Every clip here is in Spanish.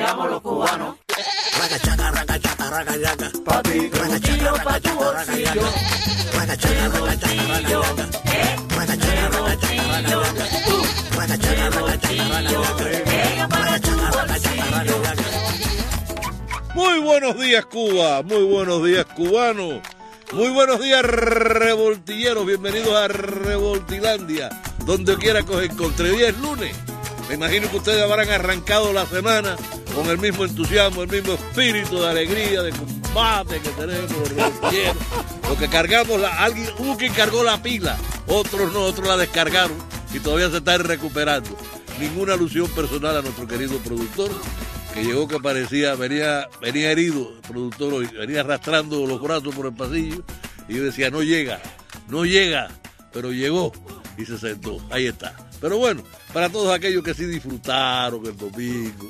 bailamos los cubanos. Ragachaca, ragachaca, ragachaca. Pa' ti, bolsillo, pa' tu bolsillo. Ragachaca, ragachaca, ragachaca. Ragachaca, ragachaca, ragachaca. Ragachaca, ragachaca, ragachaca. Muy buenos días, Cuba. Muy buenos días, cubanos. Muy buenos días, revoltilleros. Bienvenidos a Revoltilandia, donde quiera que os encontré. Hoy es lunes. Me imagino que ustedes habrán arrancado la semana con el mismo entusiasmo, el mismo espíritu de alegría, de combate que tenemos los revoltilleros. Lo que cargamos, alguien, hubo quien cargó la pila, otros no, otros la descargaron y todavía se están recuperando. Ninguna alusión personal a nuestro querido productor, que llegó que parecía, venía herido, el productor hoy, venía arrastrando los brazos por el pasillo, y yo decía, no llega, pero llegó y se sentó, ahí está. Pero bueno, para todos aquellos que sí disfrutaron el domingo,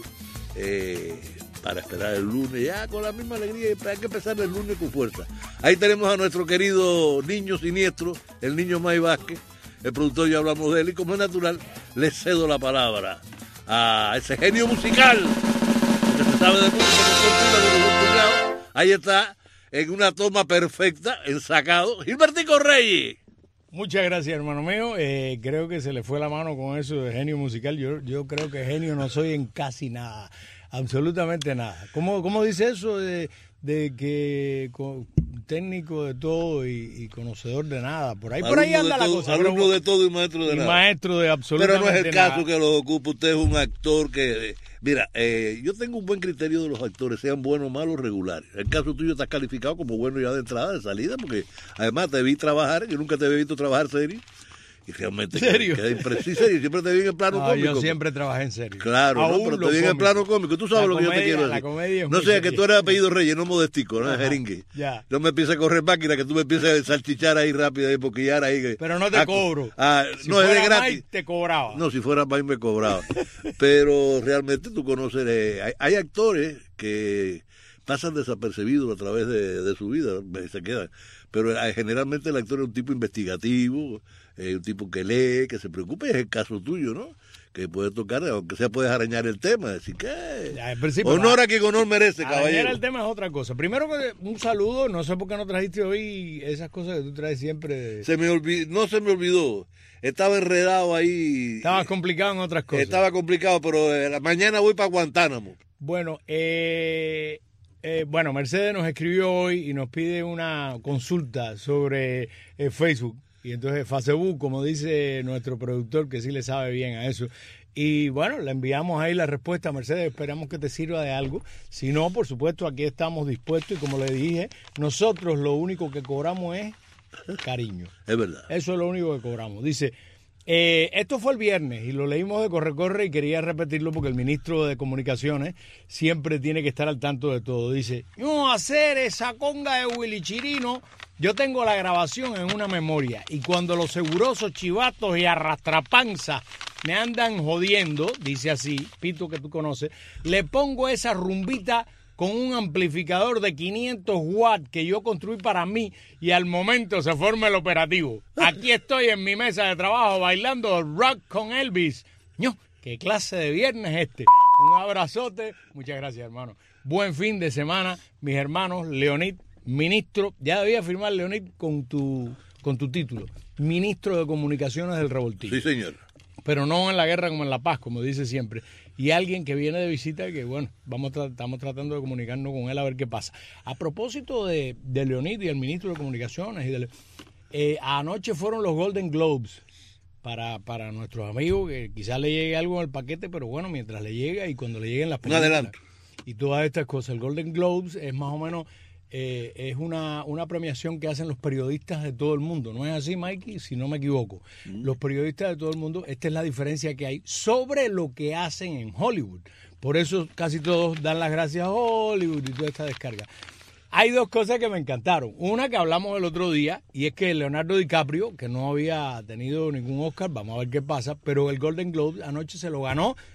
para esperar el lunes, ya con la misma alegría, hay que empezar el lunes con fuerza. Ahí tenemos a nuestro querido niño siniestro, el niño May Vázquez, el productor, ya hablamos de él, y como es natural, le cedo la palabra a ese genio musical, que se sabe de música, ahí está, en una toma perfecta, ensacado, Gilbertico Reyes. Muchas gracias, hermano mío. Creo que se le fue la mano con eso de genio musical. Yo creo que genio no soy en casi nada, absolutamente nada. ¿Cómo dice eso de que técnico de todo y conocedor de nada? Por ahí anda la cosa. Alumno de todo y maestro de nada. Maestro de absolutamente nada. Pero no es el caso que lo ocupa. Usted es un actor que... Mira, yo tengo un buen criterio de los actores, sean buenos, malos, regulares. En el caso tuyo estás calificado como bueno ya de entrada, de salida, porque además te vi trabajar, yo nunca te había visto trabajar serio. Y realmente ¿serio? Queda impreciso, siempre te vi en el plano cómico. Yo siempre trabajé en serio. Claro, no, pero te vi en el plano cómico. Tú sabes lo que yo te quiero decir. La comedia es no sé, que tú eres apellido Reyes, no Modestico, no es jeringue. Ya. No me empieces a correr máquina, que tú me empieces a salchichar ahí rápido, ahí, porque ya ahí... Pero no te cobro. Si no, es de gratis. Mike, te cobraba. No, si fuera Mike me cobraba. Pero realmente tú conoces... hay actores que pasan desapercibidos a través de su vida, se quedan. Pero generalmente el actor es un tipo investigativo, un tipo que lee, que se preocupa, y es el caso tuyo, ¿no? Que puede tocar, aunque sea puedes arañar el tema, decir que honor a quien honor merece, caballero. Arañar el tema es otra cosa. Primero, un saludo, no sé por qué no trajiste hoy esas cosas que tú traes siempre. No se me olvidó, estaba enredado ahí. Estabas complicado en otras cosas. Estaba complicado, pero mañana voy para Guantánamo. Bueno, Mercedes nos escribió hoy y nos pide una consulta sobre Facebook. Y entonces Facebook, como dice nuestro productor, que sí le sabe bien a eso. Y bueno, le enviamos ahí la respuesta a Mercedes, esperamos que te sirva de algo. Si no, por supuesto, aquí estamos dispuestos y como le dije, nosotros lo único que cobramos es cariño. Es verdad. Eso es lo único que cobramos. Dice... esto fue el viernes y lo leímos de corre y quería repetirlo porque el ministro de Comunicaciones siempre tiene que estar al tanto de todo. Dice, no hacer esa conga de Willy Chirino, yo tengo la grabación en una memoria y cuando los segurosos chivatos y arrastrapanzas me andan jodiendo, dice así, Pito que tú conoces, le pongo esa rumbita con un amplificador de 500 watts que yo construí para mí y al momento se forma el operativo. Aquí estoy en mi mesa de trabajo bailando rock con Elvis. ¡No! ¿Qué clase de viernes es este? Un abrazote. Muchas gracias, hermano. Buen fin de semana, mis hermanos. Leonid, ministro. Ya debía firmar, Leonid, con tu título. Ministro de Comunicaciones del Revoltillo. Sí, señor. Pero no en la guerra como en la paz, como dice siempre. Y alguien que viene de visita que, bueno, estamos tratando de comunicarnos con él a ver qué pasa. A propósito de Leonid y el ministro de Comunicaciones, anoche fueron los Golden Globes para nuestros amigos, que quizás le llegue algo en el paquete, pero bueno, mientras le llega y cuando le lleguen las películas. Un adelanto. Y todas estas cosas. El Golden Globes es más o menos... es una premiación que hacen los periodistas de todo el mundo. ¿No es así, Mikey? Si no me equivoco. Los periodistas de todo el mundo, esta es la diferencia que hay sobre lo que hacen en Hollywood. Por eso casi todos dan las gracias a Hollywood y toda esta descarga. Hay dos cosas que me encantaron. Una que hablamos el otro día, y es que Leonardo DiCaprio, que no había tenido ningún Oscar, vamos a ver qué pasa, pero el Golden Globe anoche se lo ganó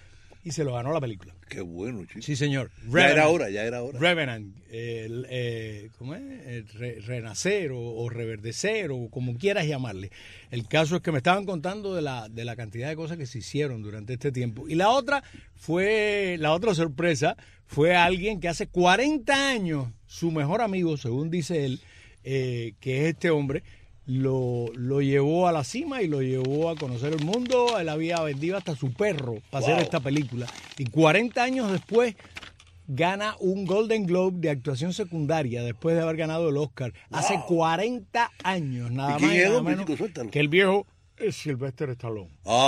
y se lo ganó la película. Qué bueno, chico. Sí, señor. Ya era hora. Revenant, ¿cómo es? Renacer o reverdecer o como quieras llamarle. El caso es que me estaban contando de la cantidad de cosas que se hicieron durante este tiempo. Y la otra sorpresa fue alguien que hace 40 años, su mejor amigo, según dice él, que es este hombre, lo llevó a la cima y lo llevó a conocer el mundo. Él había vendido hasta su perro para hacer esta película. Y 40 años después gana un Golden Globe de actuación secundaria después de haber ganado el Oscar. Hace 40 años, nada más y nada menos que el viejo Sylvester Stallone.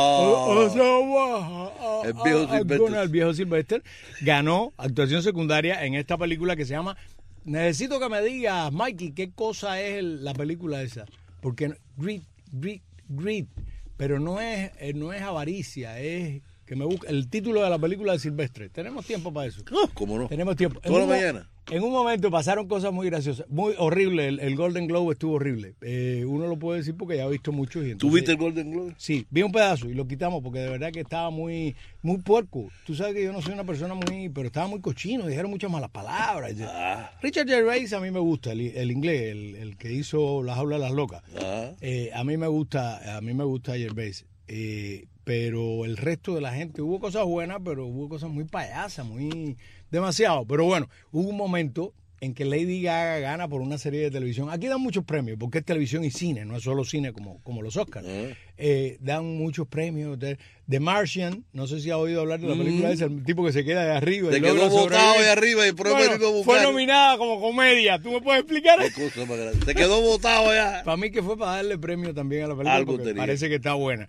El viejo Sylvester ganó actuación secundaria en esta película que se llama... Necesito que me digas, Mikey, ¿qué cosa es la película esa? Porque greed, pero no es avaricia, es que me busca el título de la película de Silvestre. ¿Tenemos tiempo para eso? ¿Cómo no? Tenemos tiempo. Toda la mañana. En un momento pasaron cosas muy graciosas, muy horrible. El Golden Globe estuvo horrible. Uno lo puede decir porque ya he visto muchos. Y entonces, ¿tú viste el Golden Globe? Sí, vi un pedazo y lo quitamos porque de verdad que estaba muy puerco. Tú sabes que yo no soy una persona pero estaba muy cochino, dijeron muchas malas palabras. Richard Gervais a mí me gusta, el inglés, el que hizo La Jaula de las Locas. A mí me gusta Gervais. Pero el resto de la gente, hubo cosas buenas, pero hubo cosas muy payasas, muy demasiado. Pero bueno, hubo un momento en que Lady Gaga gana por una serie de televisión. Aquí dan muchos premios, porque es televisión y cine, no es solo cine como los Oscars. Dan muchos premios. The Martian, no sé si has oído hablar de la película esa, el tipo que se queda de arriba. Se quedó botado de arriba y fue nominada como comedia. ¿Tú me puedes explicar? Qué cosa más grande. Se quedó botado ya. Para mí que fue para darle premio también a la película, porque parece que está buena.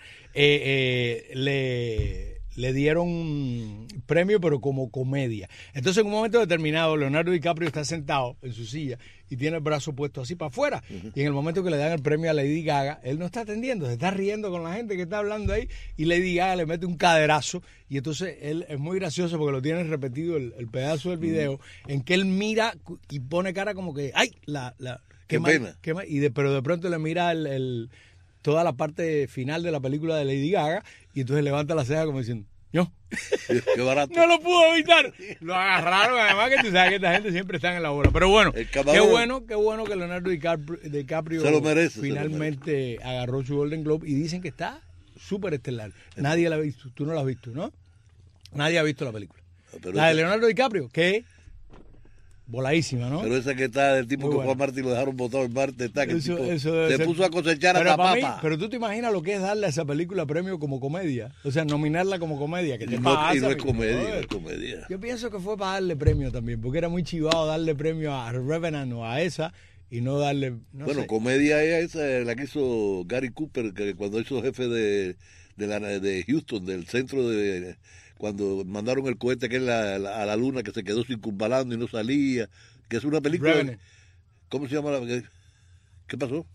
Le dieron premio, pero como comedia. Entonces, en un momento determinado, Leonardo DiCaprio está sentado en su silla y tiene el brazo puesto así para afuera. Y en el momento que le dan el premio a Lady Gaga, él no está atendiendo, se está riendo con la gente que está hablando ahí, y Lady Gaga le mete un caderazo. Y entonces él es muy gracioso porque lo tiene repetido el pedazo del video, en que él mira y pone cara como que, ¡ay! Qué pena. Pero de pronto le mira toda la parte final de la película de Lady Gaga, y entonces levanta la ceja como diciendo, ¿no? Qué barato. No lo pudo evitar. Lo agarraron, además que tú sabes que esta gente siempre está en la bola. Pero bueno, qué bueno que Leonardo DiCaprio se lo merece, finalmente agarró su Golden Globe, y dicen que está súper estelar. Nadie la ha visto, tú no la has visto, ¿no? Nadie ha visto la película. La de Leonardo DiCaprio, que voladísima, ¿no? Pero esa que está del tipo muy que fue a Marte y lo dejaron botado en Marte, está que eso se puso a cosechar hasta papa. Pero tú te imaginas lo que es darle a esa película premio como comedia, o sea, nominarla como comedia, que te pasa. Y no es comedia, es comedia. Yo pienso que fue para darle premio también, porque era muy chivado darle premio a Revenant o a esa y no darle, bueno, comedia es esa, la que hizo Gary Cooper, que cuando hizo jefe de Houston, del centro de... Cuando mandaron el cohete que es a la luna, que se quedó circunvalando y no salía, que es una película... Revenant. ¿Cómo se llama? ¿Qué pasó?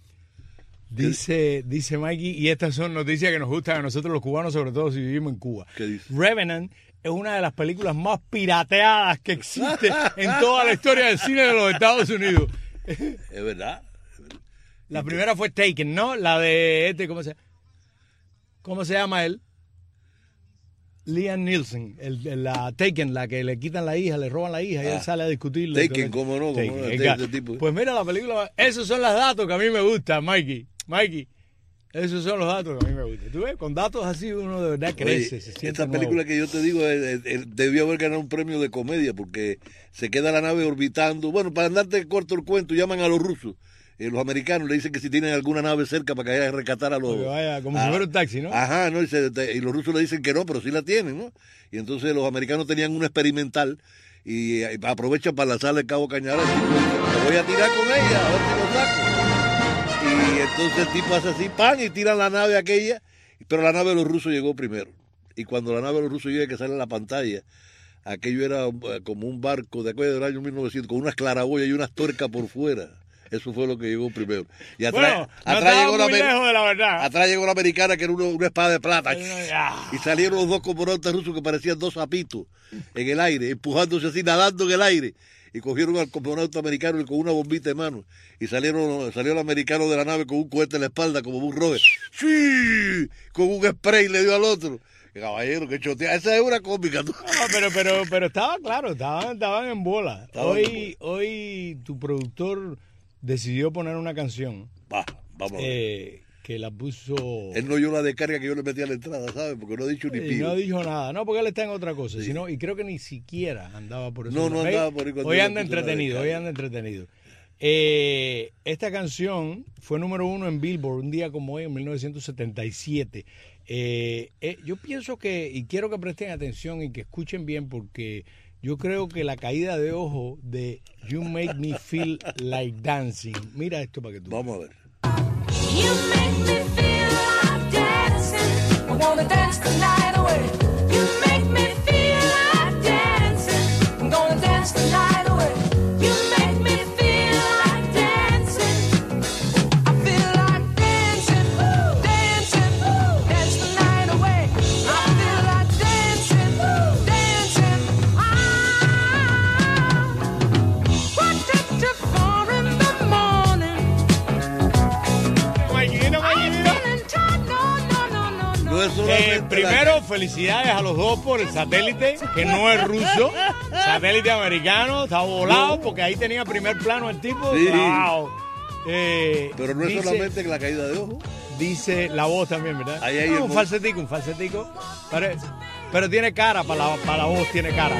Dice Mikey, y estas son noticias que nos gustan a nosotros los cubanos, sobre todo si vivimos en Cuba. ¿Qué dice? Revenant es una de las películas más pirateadas que existe en toda la historia del cine de los Estados Unidos. Es verdad. La primera fue Taken, ¿no? La de ¿cómo se llama él? Liam Neeson, la Taken, la que le quitan la hija, le roban la hija y él sale a discutirle. Taken, ¿cómo no? Tipo. Pues mira la película, esos son los datos que a mí me gustan, Mikey, esos son los datos que a mí me gustan. Tú ves, con datos así uno de verdad crece. Oye, se siente esta nuevo. película que yo te digo debió haber ganado un premio de comedia porque se queda la nave orbitando. Bueno, para andarte corto el cuento, llaman a los rusos. Los americanos le dicen que si tienen alguna nave cerca para que vayan a rescatar a los... Vaya, como si fuera un taxi, ¿no? Ajá, ¿no? Y los rusos le dicen que no, pero sí la tienen, ¿no? Y entonces los americanos tenían una experimental y aprovechan para lanzarle el Cabo Cañaveral. Me voy a tirar con ella, a ver si lo saco. Y entonces el tipo hace así, ¡pam! Y tiran la nave aquella, pero la nave de los rusos llegó primero. Y cuando la nave de los rusos llega, que sale en la pantalla, aquello era como un barco de aquello del año 1900, con unas claraboyas y unas tuercas por fuera. Eso fue lo que llegó primero. Y atrás, llegó atrás llegó la americana, que era una espada de plata. Y salieron los dos cosmonautas rusos que parecían dos sapitos en el aire, empujándose así, nadando en el aire. Y cogieron al cosmonauta americano con una bombita de mano. Y salió el americano de la nave con un cohete en la espalda, como un Robert. ¡Sí! Con un spray le dio al otro. caballero, que chotea. Esa es una cómica. ¿Tú? No, pero estaba claro, estaban en bola. Hoy tu productor decidió poner una canción. Vamos a ver. Que la puso... Él no oyó la descarga que yo le metí a la entrada, ¿sabes? Porque no ha dicho ni pío. No dijo nada. No, porque él está en otra cosa. Sí. Y creo que ni siquiera andaba por eso. No andaba por ahí. Hoy anda entretenido. Esta canción fue número 1 en Billboard un día como hoy, en 1977. Yo pienso que, y quiero que presten atención y que escuchen bien, porque yo creo que la caída de ojo de You Make Me Feel Like Dancing. Mira esto para que tú... Vamos a ver. You make me feel like dancing. I wanna dance the night away. You make me feel like dancing. I'm gonna dance the night away. You make me feel like dancing. I feel like dancing, dancing, dance the night away. I feel like dancing, dancing. What did you for in the morning? Primero, felicidades a los dos por el satélite, que no es ruso, satélite americano, está volado, porque ahí tenía primer plano el tipo. Sí. Wow. Pero no es solamente la caída de ojo. Dice la voz también, ¿verdad? Ahí hay un falsetico. Pero tiene cara, para la voz tiene cara.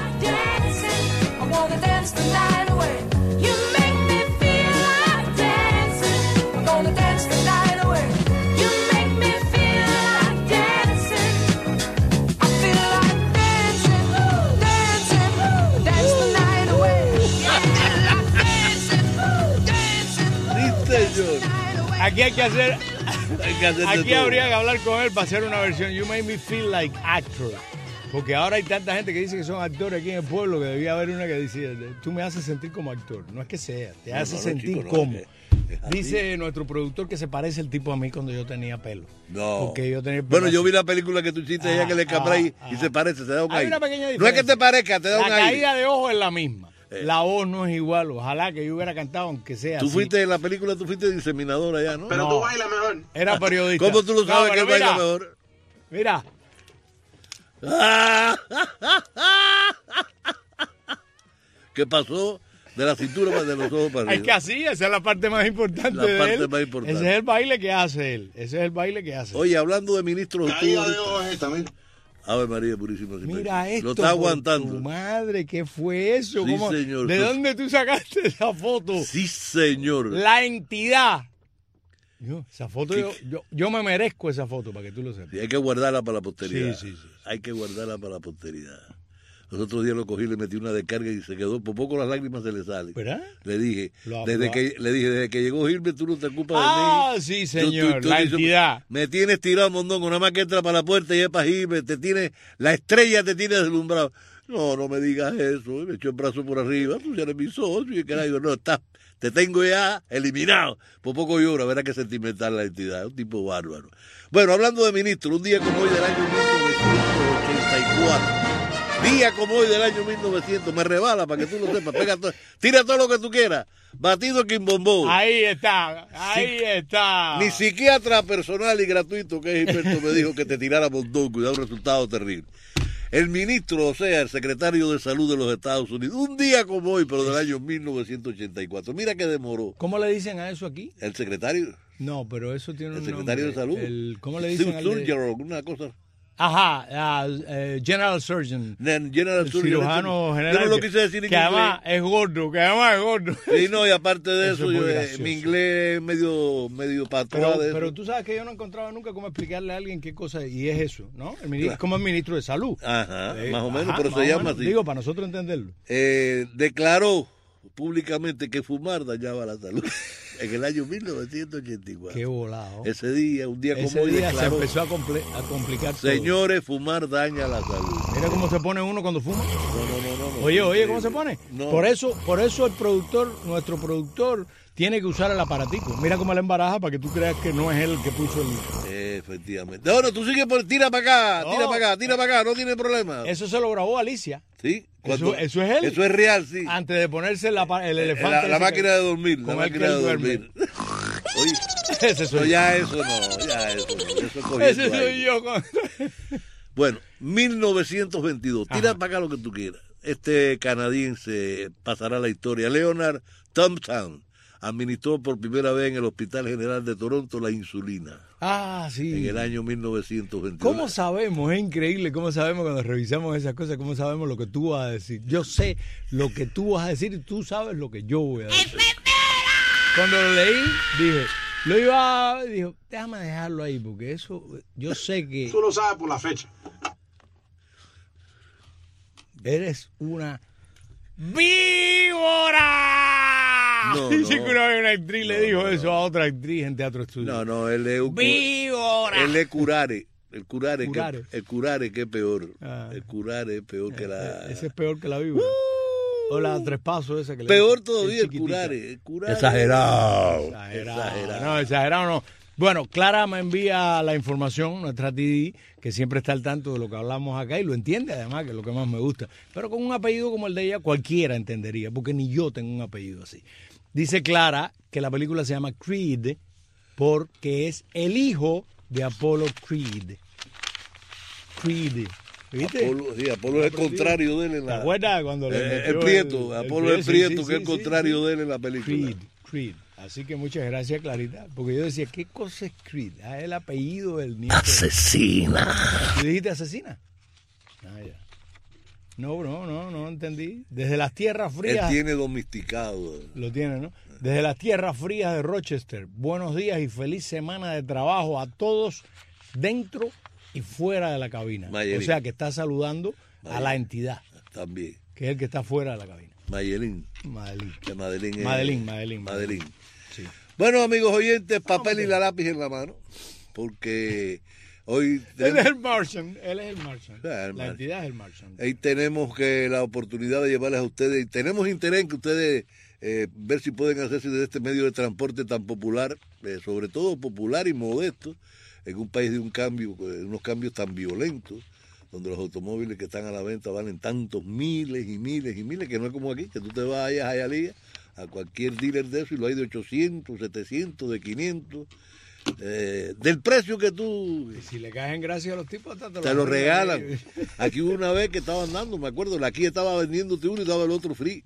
Aquí hay que hacer. Aquí habría que hablar con él para hacer una versión. You make me feel like actor. Porque ahora hay tanta gente que dice que son actores aquí en el pueblo, que debía haber una que decía, tú me haces sentir como actor. No es que sea, te hace sentir chico, como. Dice nuestro productor que se parece el tipo a mí cuando yo tenía pelo. No. Porque yo tenía pelo. Bueno, yo vi la película que tú hiciste allá que le cabré y se parece, se da un Hay una pequeña diferencia. No es que te parezca, te da un La aire. caída de ojo es la misma. La voz no es igual. Ojalá que yo hubiera cantado, aunque sea Tú así. fuiste en la película, tú fuiste diseminador allá, ¿no? Pero tú bailas mejor. Era periodista. ¿Cómo tú lo sabes que él baila mira, mejor? Mira. ¿Qué pasó? De la cintura de los ojos para arriba. Es que así, esa es la parte más importante La de parte él. más importante. Ese es el baile que hace él. Oye, hablando de ministros... Caída de ojo es esta, mira. Ave María Purísima. Mira esto. Lo está por aguantando. tu madre, ¿qué fue eso? Sí, señor. ¿De dónde tú sacaste esa foto? Sí, señor. La entidad. Esa foto, yo me merezco esa foto, para que tú lo sepas. Sí, hay que guardarla para la posteridad. Sí. Hay que guardarla para la posteridad. Los otros días lo cogí, le metí una descarga y se quedó, por poco las lágrimas se le salen. ¿Verdad? Le dije, desde que llegó Gilbert, tú no te ocupas de mí. Ah, sí, señor, la entidad. Me tienes tirado, mondongo, nada más que entra para la puerta y es para Gilbert, la estrella te tiene deslumbrado. No me digas eso, me echó el brazo por arriba, tú ya eres mi socio, y que digo, no, te tengo ya eliminado. Por poco llora, verá que sentimental la entidad, un tipo bárbaro. Bueno, hablando de ministro, un día como hoy del año 1984, día como hoy del año 1900, me rebala para que tú lo sepas, tira todo lo que tú quieras, batido Quimbombó. Ahí está. Ni psiquiatra personal y gratuito que es Gilberto me dijo que te tirara mondongo y da un resultado terrible. El ministro, o sea, el secretario de Salud de los Estados Unidos, un día como hoy, pero del año 1984. Mira que demoró. ¿Cómo le dicen a eso aquí? ¿El secretario? No, pero eso tiene un secretario nombre. de Salud. ¿Cómo le dicen? Una cosa. Ajá, General Surgeon. General Surgeon. Cirujano general. Yo no lo quise decir en que inglés. Además es gordo. Sí, no, y aparte de eso, es mi inglés es medio patrón de eso. Pero tú sabes que yo no encontraba nunca cómo explicarle a alguien qué cosa, y es eso, ¿no? Como el ministro de Salud. Ajá, más o menos, pero se llama así. Digo, para nosotros entenderlo. Declaró públicamente que fumar dañaba la salud. En el año 1984. Qué volado. Ese día, un día como ese hoy, día declaró, se empezó a complicar todo. Señores, fumar daña la salud. Mira cómo se pone uno cuando fuma. No. Oye, ¿cómo se pone? No. Por eso nuestro productor, tiene que usar el aparatico. Mira cómo le embaraja para que tú creas que no es él el que puso el... Efectivamente. No, tú sigues tira para acá, no tiene problema. Eso se lo grabó Alicia. ¿Sí? Eso es él. Eso es real, sí. Antes de ponerse el elefante. La máquina de dormir. Con La máquina de dormir. Oye, ese soy yo. Eso no. Eso Ese soy yo. Bueno, 1922. Tira Ajá. para acá lo que tú quieras. Este canadiense pasará a la historia. Leonard Thompson administró por primera vez en el Hospital General de Toronto la insulina Ah, sí. en el año 1922. ¿Cómo sabemos? Es increíble cómo sabemos cuando revisamos esas cosas, cómo sabemos lo que tú vas a decir. Yo sé lo que tú vas a decir y tú sabes lo que yo voy a decir. Cuando lo leí, dijo, déjame dejarlo ahí, porque eso, yo sé que Tú lo sabes por la fecha. eres una víbora. No, Dice no. que una vez una actriz le No, dijo no, eso no. a otra actriz en Teatro Estudio. No, no, él es un... ¡Víbora! Él es curare. El curare, Curare. el curare que es peor. Ah. El curare es peor que la... Ese es peor que la víbora. O la tres pasos esa que le Peor dicen, todavía el chiquitita. curare. El curare. Exagerado. Exagerado. No, exagerado no. Bueno, Clara me envía la información, nuestra TD, que siempre está al tanto de lo que hablamos acá y lo entiende además, que es lo que más me gusta. Pero con un apellido como el de ella, cualquiera entendería, porque ni yo tengo un apellido así. Dice Clara que la película se llama Creed porque es el hijo de Apollo Creed. Creed. ¿Viste? Apolo es el contrario de él en ¿Te la... acuerdas cuando le el metió Prieto, Apolo es sí, Prieto, sí, que es el sí, contrario sí. de él en la película. Creed. Así que muchas gracias, Clarita. Porque yo decía, ¿qué cosa es Creed? Ah, es el apellido del nieto. Asesina. ¿Tú dijiste asesina? Ah, ya. No entendí. Desde las tierras Él frías. tiene domesticado. Lo tiene, ¿no? Desde las tierras frías de Rochester. Buenos días y feliz semana de trabajo a todos dentro y fuera de la cabina. Mayelín. O sea, que está saludando a Mayelín. la entidad, También. que es el que está fuera de la cabina. Mayelín. Madeline. Que Madeline es... Madeline. Sí. Bueno, amigos oyentes, papel y la lápiz en la mano. Porque hoy... Él es el Martian. Ah, el La Martian. entidad es el Martian. Ahí tenemos que la oportunidad de llevarles a ustedes, y tenemos interés en que ustedes ver si pueden hacerse de este medio de transporte tan popular, sobre todo popular y modesto, en un país de unos cambios tan violentos, donde los automóviles que están a la venta valen tantos miles y miles y miles, que no es como aquí, que tú te vayas a Hialeah, a cualquier dealer de eso, y lo hay de 800, 700, de 500, del precio que tú... Y si le caes en gracia a los tipos, hasta Te lo regalan. Aquí hubo una vez que estaban dando, me acuerdo, la Kia estaba vendiéndote uno y daba el otro free.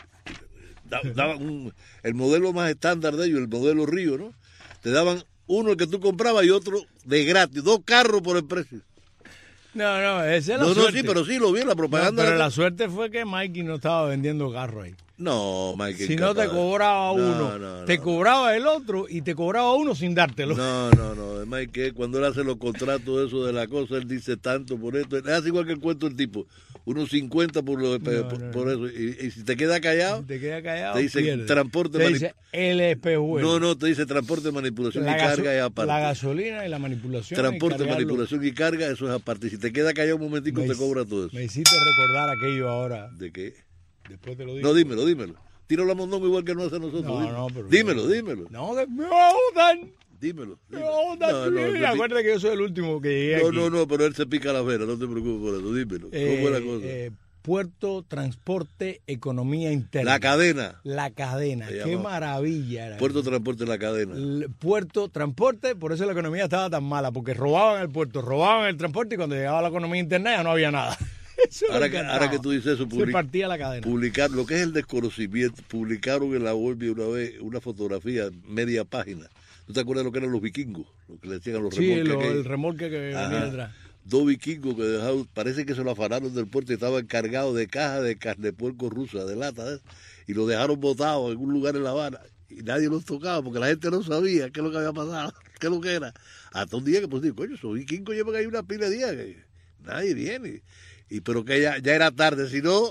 El modelo más estándar de ellos, el modelo Río, ¿no? Te daban uno el que tú comprabas y otro de gratis, 2 carros por el precio. No, esa es la No, suerte. sí, pero sí, lo vi en la No, propaganda. pero la suerte fue que Mikey no estaba vendiendo carro ahí. No, Mike. Si no te cobraba uno, te cobraba el otro y te cobraba uno sin dártelo. No, además que cuando él hace los contratos, eso de la cosa, él dice tanto por esto. Es así igual que el cuento del tipo, unos 50 por eso. Y si te queda callado, Te queda callado, te dice pierde. transporte Te dice el espejuelo. No, te dice transporte, manipulación La y carga es aparte. La gasolina y la manipulación. Transporte, y cargarlo. manipulación y carga, eso es aparte. Si te queda callado un momentico, te cobra todo eso. Me hiciste recordar aquello ahora. ¿De qué? Después te lo digo. No, dímelo. Tiro la mondonga igual que no hace nosotros. No, pero... Dímelo. No, que me jodan. Dímelo. Acuérdate que yo soy el último que llegué aquí. No, pero él se pica la vera, no te preocupes por eso, dímelo. ¿Cómo es la cosa? Puerto, transporte, economía interna. La cadena. La cadena. Se Qué llama maravilla era. Puerto, transporte, la cadena. Puerto, transporte, por eso la economía estaba tan mala, porque robaban el puerto, robaban el transporte y cuando llegaba la economía interna ya no había nada. Eso me encantaba. Ahora que tú dices eso, se partía la cadena. Publicar lo que es el desconocimiento, publicaron en la Volvi una vez una fotografía, media página. ¿Tú te acuerdas de lo que eran los vikingos? Lo que le decían a los remolques. El remolque que venía detrás. 2 vikingos que dejaron, parece que se lo afanaron del puerto y estaban cargados de cajas de carne de puerco rusa, de lata, y lo dejaron botado en un lugar en La Habana. Y nadie los tocaba porque la gente no sabía qué es lo que había pasado, qué es lo que era. Hasta un día que pues digo, coño, esos vikingos llevan ahí una pila de días que nadie viene. Pero que ya era tarde, si no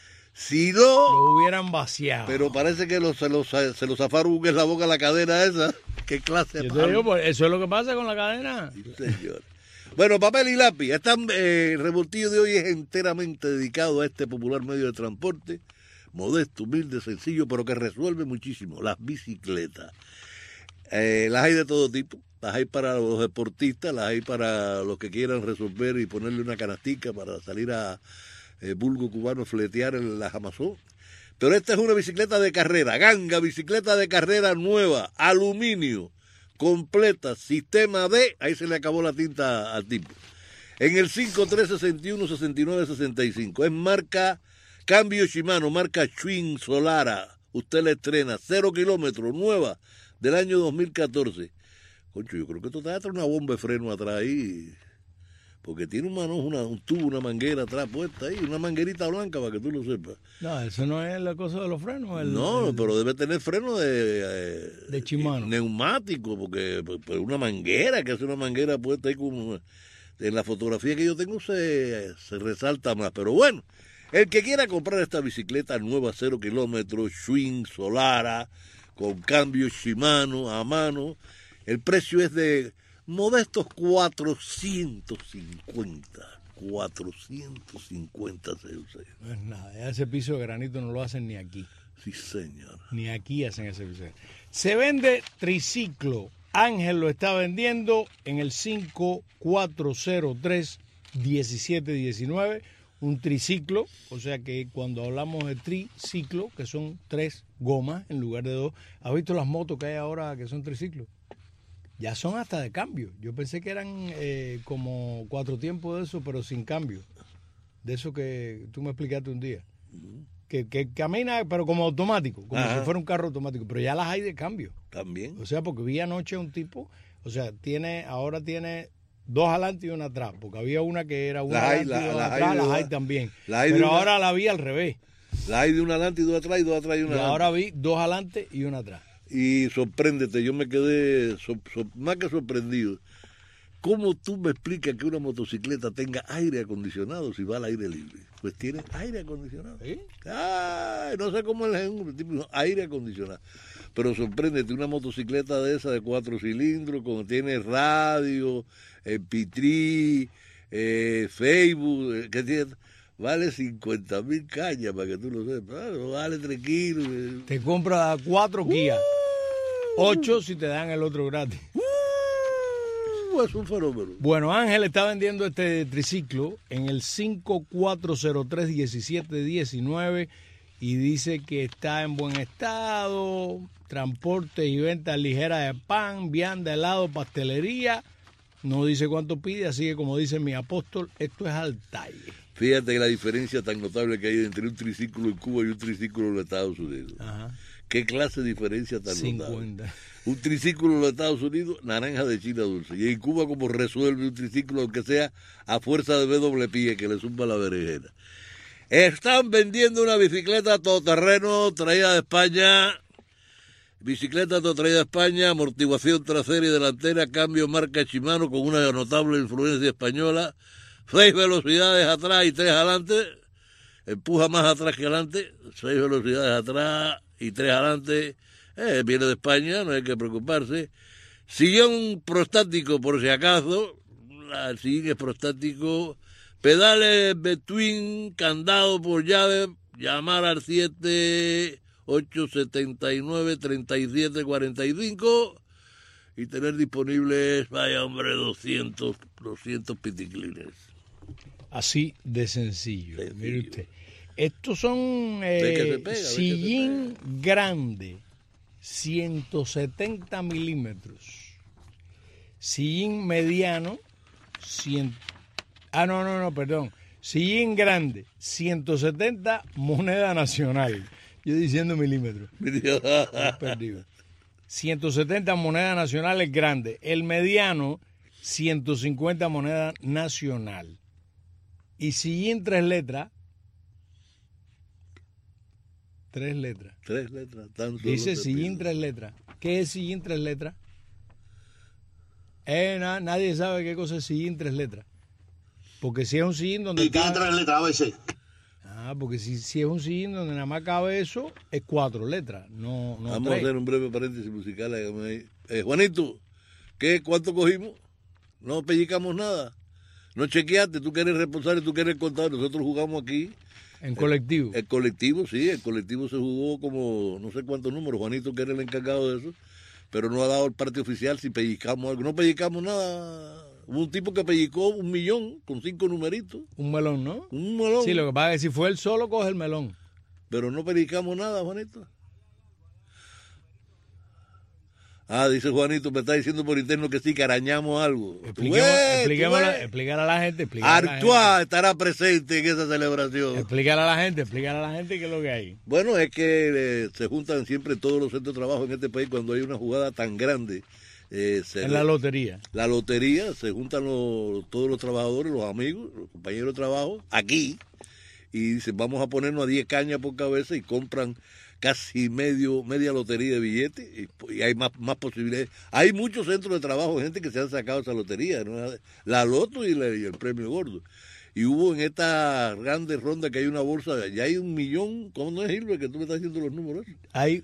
lo hubieran vaciado. Pero parece que se los zafaron en la boca la cadena esa. ¿Qué clase de Yo te digo, pues, eso es lo que pasa con la cadena. Sí, señor. Bueno, papel y lápiz. El revoltillo de hoy es enteramente dedicado a este popular medio de transporte, modesto, humilde, sencillo, pero que resuelve muchísimo, las bicicletas. Las hay de todo tipo. Las hay para los deportistas, las hay para los que quieran resolver y ponerle una canastica para salir a vulgo cubano fletear en las Amazon. Pero esta es una bicicleta de carrera, ganga, bicicleta de carrera nueva, aluminio, completa, sistema D, ahí se le acabó la tinta al tipo. en el 5361-6965. Es marca cambio Shimano, marca Schwinn Solara. Usted la estrena, 0 kilómetros, nueva, del año 2014. Concho, yo creo que esto te trae una bomba de freno atrás ahí, porque tiene un tubo, una manguera atrás puesta ahí, una manguerita blanca para que tú lo sepas. No, eso no es la cosa de los frenos. Pero debe tener freno de Shimano. Neumático, porque una manguera, que hace una manguera puesta ahí como... En la fotografía que yo tengo se resalta más, pero bueno. El que quiera comprar esta bicicleta nueva 0 kilómetros, Schwinn Solara, con cambio Shimano a mano, el precio es de modestos 450. 450 CUC. No es nada, ese piso de granito no lo hacen ni aquí. Sí, señor. Ni aquí hacen ese piso. Se vende triciclo. Ángel lo está vendiendo en el 5403-1719. Un triciclo, o sea que cuando hablamos de triciclo, que son 3 gomas en lugar de 2, ¿has visto las motos que hay ahora que son triciclos? Ya son hasta de cambio. Yo pensé que eran como 4 tiempos de eso, pero sin cambio. De eso que tú me explicaste un día. Que camina, pero como automático, como si fuera un carro automático. Pero ya las hay de cambio. También. O sea, porque vi anoche un tipo, o sea, ahora tiene 2 adelante y una atrás, porque había una que era una adelante y 2 atrás, las hay también. Pero ahora la vi al revés. La hay de una adelante y 2 atrás y 2 atrás y una adelante. Ahora vi 2 adelante y una atrás. Y sorpréndete, yo me quedé más que sorprendido. ¿Cómo tú me explicas que una motocicleta tenga aire acondicionado si va al aire libre? Pues tiene aire acondicionado. ¿Sí? Ay, no sé cómo es el tipo, aire acondicionado. Pero sorpréndete, una motocicleta de esa de 4 cilindros, como tiene radio, MP3, Facebook, que tiene, vale 50,000 cañas para que tú lo sepas. Vale 3 kilos. Te compras 4 Kia, 8 si te dan el otro gratis. Es un fenómeno. Bueno, Ángel está vendiendo este triciclo en el 5403-1719 y dice que está en buen estado, transporte y venta ligera de pan, vianda, helado, pastelería. No dice cuánto pide, así que como dice mi apóstol, esto es al talle. Fíjate que la diferencia tan notable que hay entre un triciclo en Cuba y un triciclo en los Estados Unidos. Ajá. ¿Qué clase de diferencia tan 50. notable? Un triciclo en los Estados Unidos, naranja de China dulce. Y en Cuba, como resuelve un triciclo, aunque sea a fuerza de doble pie, que le zumba la berenjena. Están vendiendo una bicicleta todoterreno traída de España. Bicicleta todotraída de España, amortiguación trasera y delantera, cambio marca Shimano con una notable influencia española. 6 velocidades atrás y 3 adelante. Empuja más atrás que adelante. 6 velocidades atrás y 3 adelante. Viene de España, no hay que preocuparse. Sillón prostático, por si acaso. El sillón es prostático. Pedales between, candado por llave. Llamar al 7879-3745 y tener disponibles, vaya hombre, 200 piticlines. Así de sencillo. Mire usted. Estos son sillín grande, 170 milímetros. Sillín mediano, sillín grande, 170 moneda nacional. Yo diciendo milímetros. Perdido. 170 moneda nacional es grande. El mediano, 150 moneda nacional. Y sillín 3 letras. 3 letras. 3 letras. Tan solo Dice sillín 3 letras. ¿Qué es sillín 3 letras? Nadie sabe qué cosa es sillín 3 letras. Porque si es un sillín donde... ¿Y qué 3 letras a veces? Porque si es un sillín donde nada más cabe eso, es 4 letras, no Vamos 3. a hacer un breve paréntesis musical. Juanito, ¿cuánto cogimos? No pellizcamos nada. No chequeaste, tú que eres responsable, tú que eres contador. Nosotros jugamos aquí. En colectivo. El colectivo, sí, el colectivo se jugó como no sé cuántos números. Juanito, que era el encargado de eso, pero no ha dado el parte oficial si pellizcamos algo. No pellizcamos nada. Hubo un tipo que pellizcó 1 millón con 5 numeritos. Un melón, ¿no? Un melón. Sí, lo que pasa es que si fue él solo, coge el melón. Pero no pellizcamos nada, Juanito. Ah, dice Juanito, me está diciendo por interno que sí, que arañamos algo. Explícale a la gente. Artois estará presente en esa celebración. Explícale a la gente qué es lo que hay. Bueno, es que se juntan siempre todos los centros de trabajo en este país cuando hay una jugada tan grande. En la lotería. La lotería, se juntan todos los trabajadores, los amigos, los compañeros de trabajo, aquí, y dicen, vamos a ponernos a 10 cañas por cabeza y compran casi media lotería de billetes y hay más posibilidades. Hay muchos centros de trabajo, gente que se han sacado esa lotería, ¿no? La loto y el premio gordo. Y hubo en esta grande ronda que hay una bolsa, ya hay 1 millón, ¿cómo no es, Gilbert, que tú me estás haciendo los números? Hay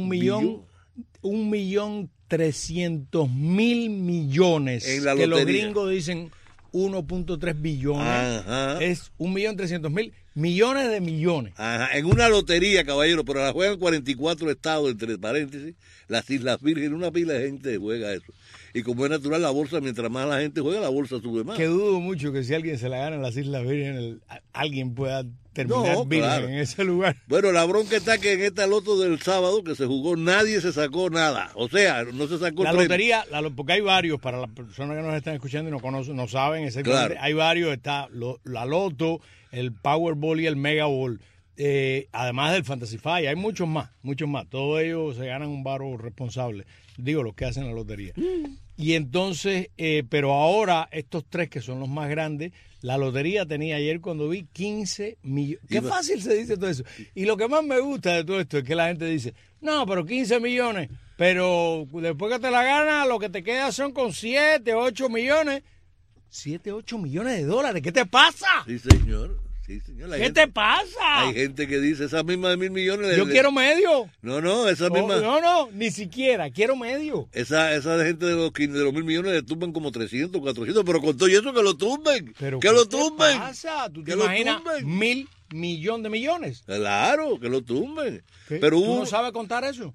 1.300.000 millones, en la que lotería. los gringos dicen 1.3 billones. Ajá. Es 1.300.000 millones de millones. Ajá, en una lotería, caballero, pero la juegan 44 estados, entre paréntesis, las Islas Vírgenes, una pila de gente juega eso. Y como es natural, la bolsa, mientras más la gente juega, la bolsa sube más. Que dudo mucho que si alguien se la gana en las Islas Vírgenes, alguien pueda terminar virgen en ese lugar. Bueno, la bronca está que en esta loto del sábado que se jugó, nadie se sacó nada. O sea, no se sacó la el premio. lotería, porque hay varios, para las personas que nos están escuchando y no conocen, no saben exactamente, Claro. hay varios, está la loto, el Powerball y el Megaball, además del Fantasify, hay muchos más, todos ellos se ganan un varo responsable, digo, los que hacen la lotería. Y entonces, pero ahora estos tres que son los más grandes, la lotería tenía ayer cuando vi 15 millones. Qué fácil se dice todo eso. Y lo que más me gusta de todo esto es que la gente dice, no, pero 15 millones, pero después que te la ganas, lo que te queda son con 7, 8 millones. 7, 8 millones de dólares, ¿qué te pasa? Sí, señor. Sí, señor. ¿Qué te pasa? Hay gente que dice, esa misma de 1.000 millones... Yo quiero medio. No, esa misma... No, ni siquiera, quiero medio. Esa gente de los 1.000 millones le tumban como 300, 400, pero con todo eso que lo tumben. Pero que ¿qué lo te tumben. pasa? ¿Tú te Que lo imaginas tumben. 1.000 millones de millones? Claro, que lo tumben. ¿Qué? Pero ¿Tú no sabes contar eso?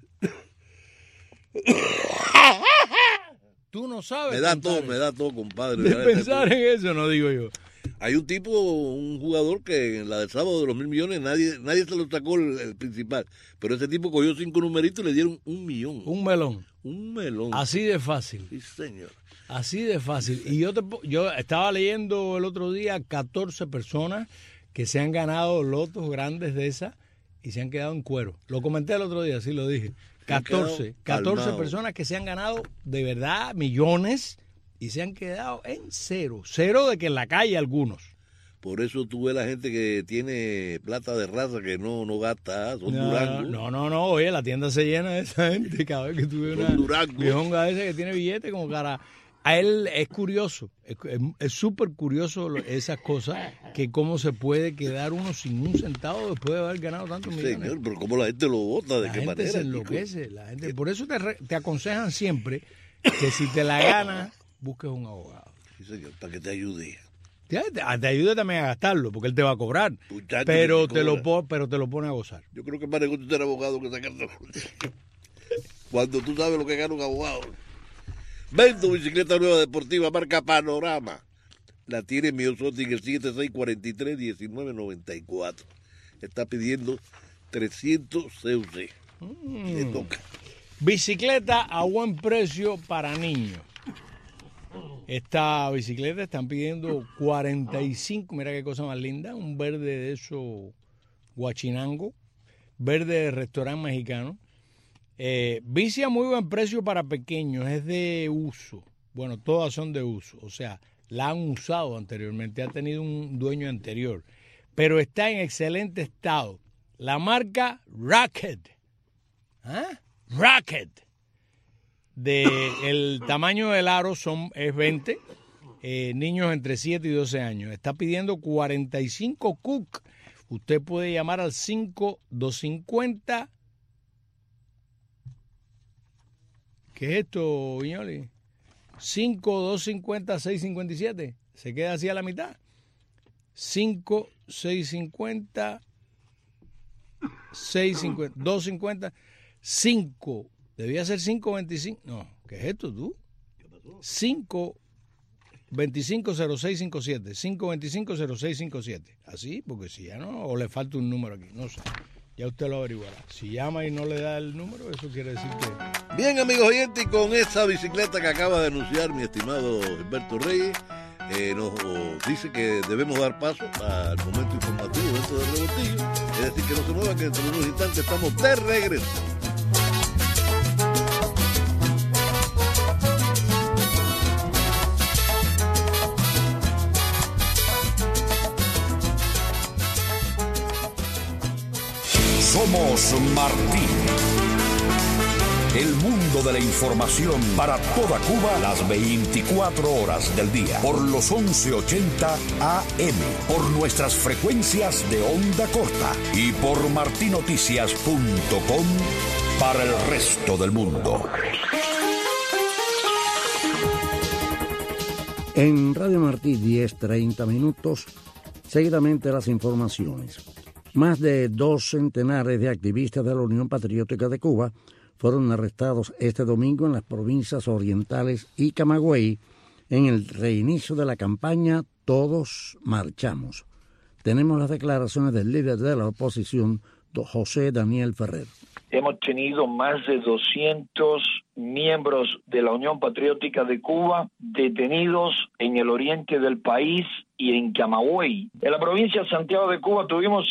Tú no sabes. me da todo, compadre. De pensar en eso, no digo yo. Hay un jugador que en la del sábado de los 1.000 millones nadie se lo sacó el principal, pero ese tipo cogió 5 numeritos y le dieron 1 millón. Un melón. Un melón. Así de fácil. Sí, señor. Así de fácil. Y yo estaba leyendo el otro día 14 personas que se han ganado lotos grandes de esas y se han quedado en cuero. Lo comenté el otro día, sí lo dije. 14 personas que se han ganado de verdad millones y se han quedado en cero. Cero de que en la calle algunos. Por eso tú ves la gente que tiene plata de raza que no gasta, son durangos. No, oye, la tienda se llena de esa gente cada vez que tú ves una viejonga esa que tiene billete como cara. A él es curioso, es súper curioso esas cosas, que cómo se puede quedar uno sin un centavo después de haber ganado tantos millones. Señor, pero cómo la gente lo vota, de qué manera. La gente se enloquece, la gente. Por eso te aconsejan siempre que si te la ganas, busques un abogado. Sí, señor, para que te ayude. Te ayude también a gastarlo, porque él te va a cobrar. Muchacho, pero te lo pone a gozar. Yo creo que para negocio ser abogado que sacar cuando tú sabes lo que gana un abogado. Ven tu bicicleta nueva deportiva marca Panorama. La tiene Miosotti en el 7643-1994. Está pidiendo 300 CUC. Le toca. Bicicleta a buen precio para niños. Esta bicicleta están pidiendo 45, mira qué cosa más linda, un verde de eso guachinango, verde de restaurante mexicano. Bici a muy buen precio para pequeños, es de uso. Bueno, todas son de uso, o sea, la han usado anteriormente, ha tenido un dueño anterior, pero está en excelente estado. La marca Rocket. Rocket. El tamaño del aro es 20, niños entre 7 y 12 años. Está pidiendo 45 Cook. Usted puede llamar al 5250. ¿Qué es esto, Viñoli? 5250-657. Se queda así a la mitad. 5650 650 250 5. Debía ser 525. No, ¿qué es esto tú? ¿Qué pasó? 525-0657. 525-0657. Así, porque si ya no, o le falta un número aquí, no sé. Ya usted lo averiguará. Si llama y no le da el número, eso quiere decir que... Bien, amigos oyentes, y con esa bicicleta que acaba de anunciar mi estimado Gilberto Reyes, nos dice que debemos dar paso al momento informativo dentro del Revoltillo. Es decir, que no se muevan, que dentro de unos instantes estamos de regreso. Somos Martín. El mundo de la información para toda Cuba las 24 horas del día. Por los 1180 AM. Por nuestras frecuencias de onda corta. Y por martinoticias.com para el resto del mundo. En Radio Martí, 10:30 minutos. Seguidamente las informaciones. Más de 2 centenares de activistas de la Unión Patriótica de Cuba fueron arrestados este domingo en las provincias orientales y Camagüey en el reinicio de la campaña Todos Marchamos. Tenemos las declaraciones del líder de la oposición, José Daniel Ferrer. Hemos tenido más de 200 miembros de la Unión Patriótica de Cuba detenidos en el oriente del país y en Camagüey. En la provincia de Santiago de Cuba tuvimos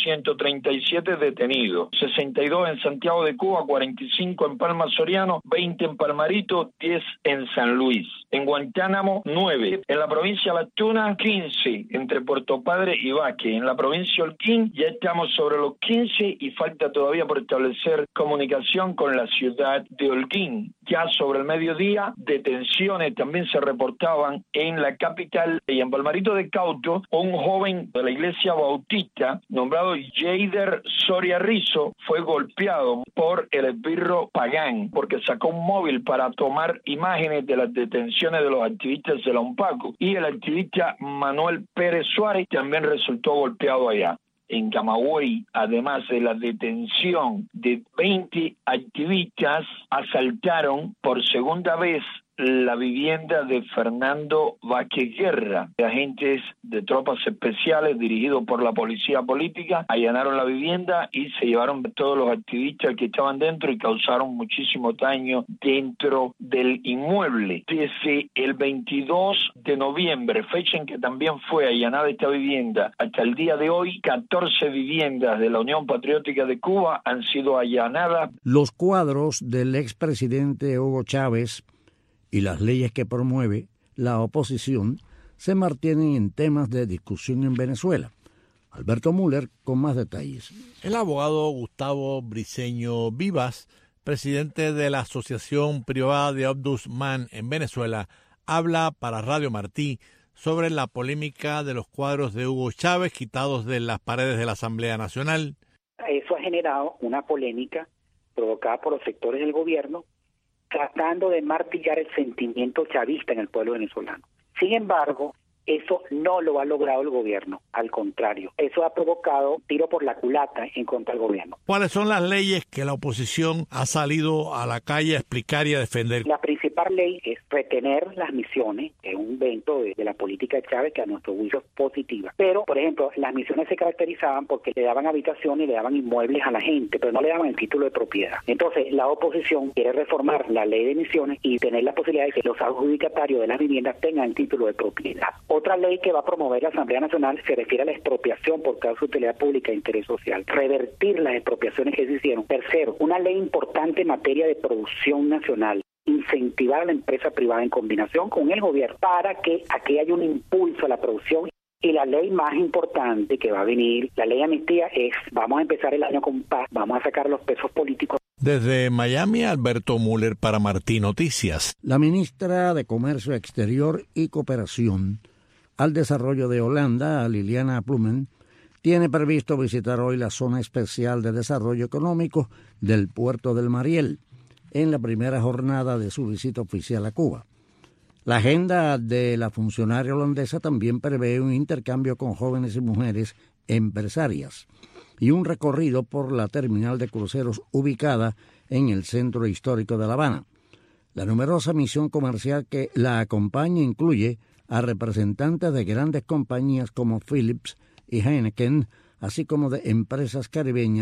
137 detenidos, 62 en Santiago de Cuba, 45 en Palma Soriano, 20 en Palmarito, 10 en San Luis. En Guantánamo, 9. En la provincia de La Tuna, 15, entre Puerto Padre y Baque. En la provincia de Holguín ya estamos sobre los 15 y falta todavía por establecer comunicación con la ciudad de Holguín. Ya sobre el mediodía, detenciones también se reportaban en la capital y en Palmarito de Cauto. Un joven de la iglesia bautista nombrado Jader Soria Rizo fue golpeado por el esbirro Pagán porque sacó un móvil para tomar imágenes de las detenciones de los activistas de la UNPACU, y el activista Manuel Pérez Suárez también resultó golpeado allá. En Camagüey, además de la detención de 20 activistas, asaltaron por segunda vez la vivienda de Fernando Vázquez Guerra. Agentes de tropas especiales dirigidos por la policía política allanaron la vivienda y se llevaron a todos los activistas que estaban dentro y causaron muchísimo daño dentro del inmueble. Desde el 22 de noviembre, fecha en que también fue allanada esta vivienda, hasta el día de hoy, 14 viviendas de la Unión Patriótica de Cuba han sido allanadas. Los cuadros del expresidente Hugo Chávez y las leyes que promueve la oposición se mantienen en temas de discusión en Venezuela. Alberto Müller con más detalles. El abogado Gustavo Briceño Vivas, presidente de la Asociación Privada de Ombudsman en Venezuela, habla para Radio Martí sobre la polémica de los cuadros de Hugo Chávez quitados de las paredes de la Asamblea Nacional. Eso ha generado una polémica provocada por los sectores del gobierno tratando de martillar el sentimiento chavista en el pueblo venezolano. Sin embargo, eso no lo ha logrado el gobierno, al contrario, eso ha provocado tiro por la culata en contra del gobierno. ¿Cuáles son las leyes que la oposición ha salido a la calle a explicar y a defender? La principal ley es retener las misiones, que es un invento de la política de Chávez que a nuestro juicio es positiva. Pero, por ejemplo, las misiones se caracterizaban porque le daban habitaciones y le daban inmuebles a la gente, pero no le daban el título de propiedad. Entonces, la oposición quiere reformar la ley de misiones y tener la posibilidad de que los adjudicatarios de las viviendas tengan el título de propiedad. Otra ley que va a promover la Asamblea Nacional se refiere a la expropiación por causa de utilidad pública e interés social. Revertir las expropiaciones que se hicieron. Tercero, una ley importante en materia de producción nacional. Incentivar a la empresa privada en combinación con el gobierno para que aquí haya un impulso a la producción. Y la ley más importante que va a venir, la ley de amnistía, es vamos a empezar el año con paz, vamos a sacar los pesos políticos. Desde Miami, Alberto Müller para Martí Noticias. La ministra de Comercio Exterior y Cooperación al Desarrollo de Holanda, Liliana Ploumen, tiene previsto visitar hoy la Zona Especial de Desarrollo Económico del Puerto del Mariel, en la primera jornada de su visita oficial a Cuba. La agenda de la funcionaria holandesa también prevé un intercambio con jóvenes y mujeres empresarias y un recorrido por la terminal de cruceros ubicada en el centro histórico de La Habana. La numerosa misión comercial que la acompaña incluye a representantes de grandes compañías como Philips y Heineken, así como de empresas caribeñas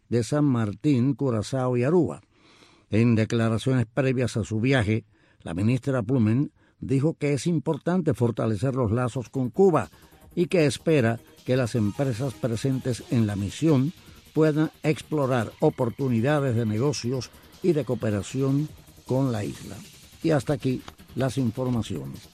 de San Martín, Curazao y Aruba. En declaraciones previas a su viaje, la ministra Plummen dijo que es importante fortalecer los lazos con Cuba y que espera que las empresas presentes en la misión puedan explorar oportunidades de negocios y de cooperación con la isla. Y hasta aquí las informaciones.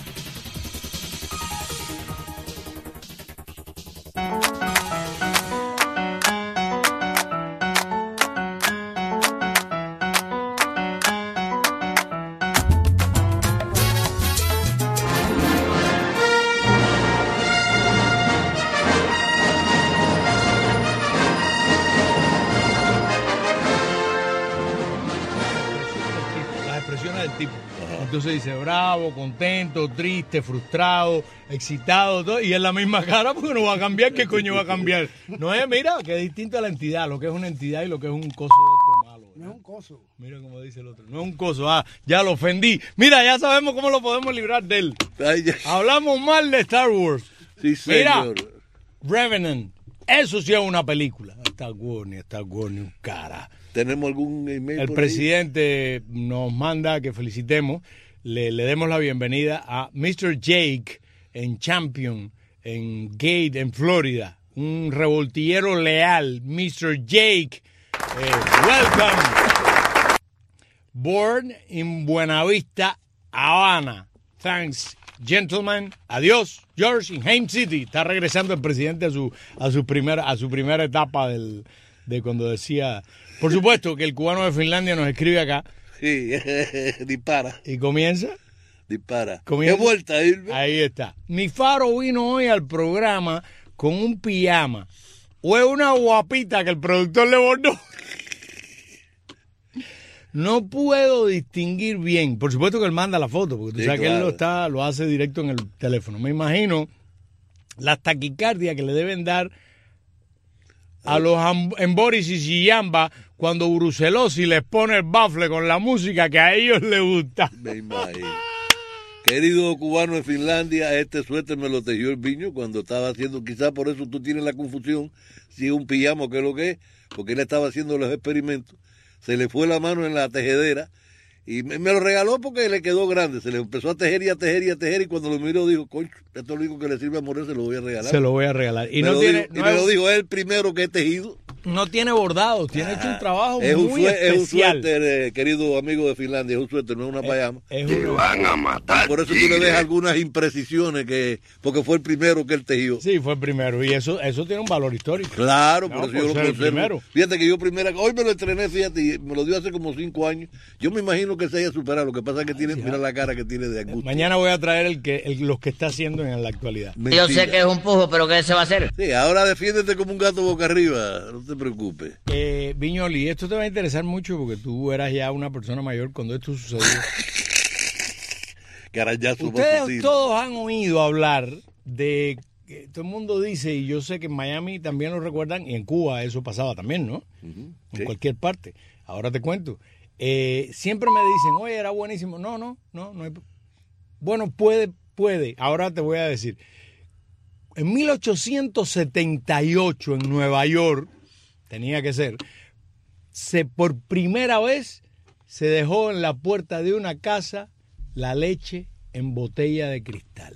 Entonces dice bravo, contento, triste, frustrado, excitado, todo, y es la misma cara porque no va a cambiar. ¿Qué coño va a cambiar? No es, mira, que es distinto a la entidad, lo que es una entidad y lo que es un coso de esto malo. No es un coso. Mira como dice el otro, no es un coso, ya lo ofendí. Mira, ya sabemos cómo lo podemos librar de él. Hablamos mal de Star Wars. Sí, señor. Mira, Revenant, eso sí es una película. Star Wars, ni un cara. ¿Tenemos algún email? El presidente nos manda que felicitemos, le demos la bienvenida a Mr. Jake en Champion, en Gate, en Florida. Un revoltillero leal, Mr. Jake. Welcome. Born in Buenavista, Habana. Thanks, gentlemen. Adiós, George, in Haines City. Está regresando el presidente a su primera etapa de cuando decía... Por supuesto que el cubano de Finlandia nos escribe acá. Sí, dispara. ¿Y comienza? Dispara. ¿Comienza? ¿Qué vuelta, Irving? Ahí está. Mi Faro vino hoy al programa con un pijama. O es una guapita que el productor le bordó. No puedo distinguir bien. Por supuesto que él manda la foto, porque tú sabes claro que él lo hace directo en el teléfono. Me imagino las taquicardias que le deben dar a los Emboris y Sillamba cuando Brucelosi les pone el bafle con la música que a ellos les gusta. Me imagino. Querido cubano de Finlandia, este suéter me lo tejió el Viño cuando estaba haciendo, quizás por eso tú tienes la confusión, si es un pijama o qué es lo que es, porque él estaba haciendo los experimentos, se le fue la mano en la tejedera y me lo regaló porque le quedó grande, se le empezó a tejer y a tejer y a tejer y cuando lo miró dijo, concho, esto es lo único que le sirve a Morel, se lo voy a regalar. Se lo voy a regalar. Y me lo dijo, es el primero que he tejido. No tiene bordado, tiene hecho un trabajo muy especial. Es un suéter, querido amigo de Finlandia, es un suéter, no es una pijama. Te van a matar. Por eso tú le ves algunas imprecisiones, porque fue el primero que él tejió. Sí, fue el primero, y eso tiene un valor histórico. Claro, por eso yo lo conservo. Primero. Fíjate que hoy me lo estrené, fíjate, y me lo dio hace como 5 años. Yo me imagino que se haya superado, lo que pasa es que tiene, mira la cara que tiene de angustia. Mañana voy a traer los que está haciendo en la actualidad. Mentira. Yo sé que es un pujo, pero ¿qué se va a hacer? Sí, ahora defiéndete como un gato boca arriba, no te preocupes. Viñoli, esto te va a interesar mucho porque tú eras ya una persona mayor cuando esto sucedió. Ustedes todos han oído hablar de, todo el mundo dice, y yo sé que en Miami también lo recuerdan, y en Cuba eso pasaba también, ¿no? En cualquier parte. Ahora te cuento. Siempre me dicen, oye, era buenísimo. No hay... Bueno, puede. Ahora te voy a decir. En 1878 en Nueva York, tenía que ser, por primera vez se dejó en la puerta de una casa la leche en botella de cristal.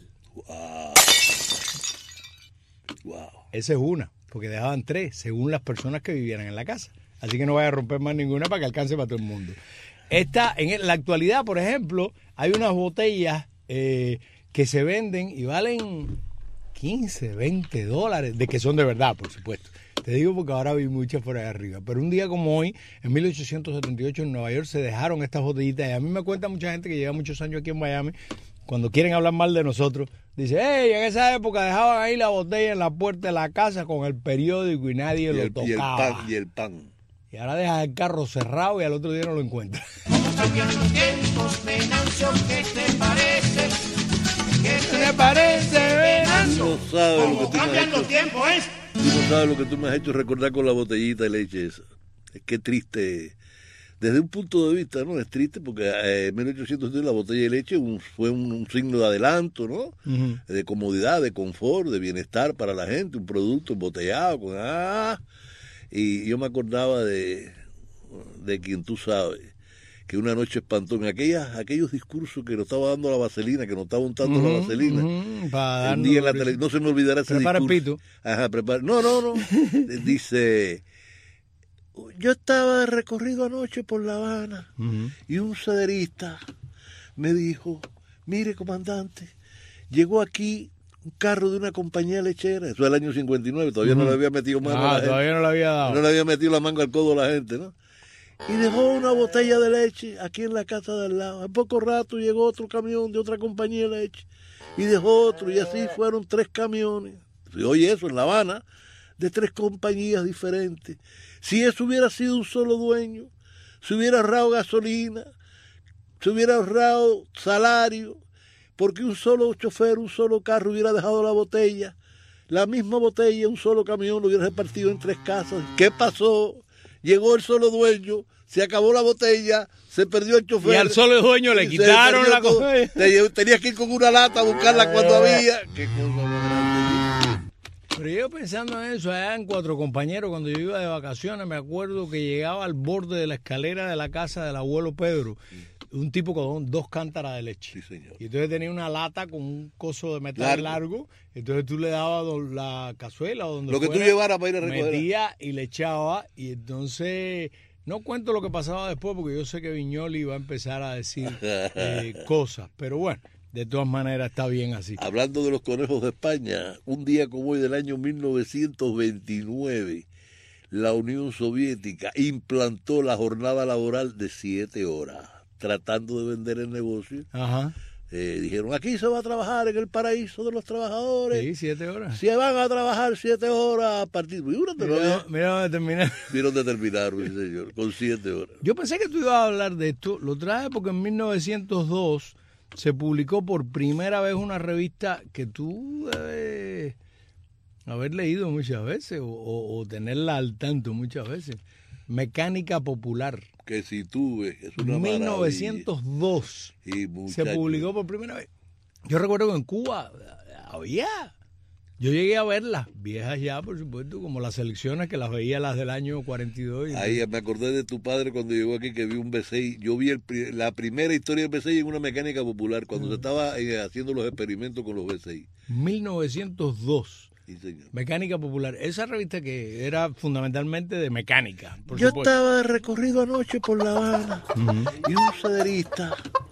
Wow. Esa es una, porque dejaban 3, según las personas que vivieran en la casa. Así que no vaya a romper más ninguna para que alcance para todo el mundo. En la actualidad, por ejemplo, hay unas botellas que se venden y valen $15, $20, de que son de verdad, por supuesto. Te digo porque ahora vi muchas por ahí arriba. Pero un día como hoy, en 1878 en Nueva York, se dejaron estas botellitas. Y a mí me cuenta mucha gente que lleva muchos años aquí en Miami, cuando quieren hablar mal de nosotros, dice, hey, en esa época dejaban ahí la botella en la puerta de la casa con el periódico y nadie lo tocaba. Y el pan. Y ahora dejas el carro cerrado y al otro día no lo encuentras. ¿Cómo cambian los tiempos, Venancio? ¿Qué te parece? ¿Qué te parece, Venancio? No sabes lo que tú cambian los tiempos, Tú no sabes lo que tú me has hecho recordar con la botellita de leche esa. Es que triste. Desde un punto de vista, ¿no? Es triste porque en 1810 la botella de leche fue un signo de adelanto, ¿no? Uh-huh. De comodidad, de confort, de bienestar para la gente, un producto embotellado. Y yo me acordaba de quien tú sabes, que una noche espantó en aquellos discursos que nos estaba dando la vaselina, que nos estaba untando la vaselina. Un día en la televisión, no se me olvidará ese prepara discurso. el pito. Ajá, prepara. No. Dice, yo estaba de recorrido anoche por La Habana y un sederista me dijo, mire, comandante, llegó aquí un carro de una compañía lechera, eso es el año 59, todavía no le había metido mano a la gente. Todavía no le había dado. No le había metido la manga al codo a la gente, ¿no? Y dejó una botella de leche aquí en la casa de al lado. A poco rato llegó otro camión de otra compañía de leche y dejó otro, y así fueron 3 camiones. Y oye, eso en La Habana, de 3 compañías diferentes. Si eso hubiera sido un solo dueño, se hubiera ahorrado gasolina, se hubiera ahorrado salario, porque un solo chofer, un solo carro hubiera dejado la botella, la misma botella, un solo camión lo hubiera repartido en 3 casas. ¿Qué pasó? Llegó el solo dueño, se acabó la botella, se perdió el chofer. Y al solo dueño le quitaron la cosa. Tenías que ir con una lata a buscarla cuando había. Qué cosa más grande. Pero yo pensando en eso, allá en Cuatro Compañeros, cuando yo iba de vacaciones, me acuerdo que llegaba al borde de la escalera de la casa del abuelo Pedro, un tipo con 2 cántaras de leche. Sí, señor. Y entonces tenía una lata con un coso de metal largo. Entonces tú le dabas la cazuela o donde lo que fuera, tú llevaras para ir a recoger. Metía y le echaba. Y entonces, no cuento lo que pasaba después, porque yo sé que Viñoli iba a empezar a decir cosas. Pero bueno, de todas maneras está bien así. Hablando de los conejos de España, un día como hoy del año 1929, la Unión Soviética implantó la jornada laboral de 7 horas. Tratando de vender el negocio. Ajá. Dijeron, aquí se va a trabajar en el paraíso de los trabajadores. Sí, 7 horas. Se van a trabajar 7 horas a partir... Mira dónde terminaron. Mira dónde terminaron, sí, señor, con 7 horas. Yo pensé que tú ibas a hablar de esto. Lo traje porque en 1902 se publicó por primera vez una revista que tú debes haber leído muchas veces o tenerla al tanto muchas veces. Mecánica Popular. Que si tú ves, es una 1902 se publicó por primera vez. Yo recuerdo que en Cuba había. Yo llegué a verlas, viejas ya, por supuesto, como las selecciones que las veía las del año 42. Ahí me acordé de tu padre cuando llegó aquí, que vi un B6. Yo vi la primera historia del B6 en una Mecánica Popular, cuando se estaba haciendo los experimentos con los B6. 1902. Sí, señor. Mecánica Popular. Esa revista que era fundamentalmente de mecánica. Yo estaba de recorrido anoche por La Habana y un sederista.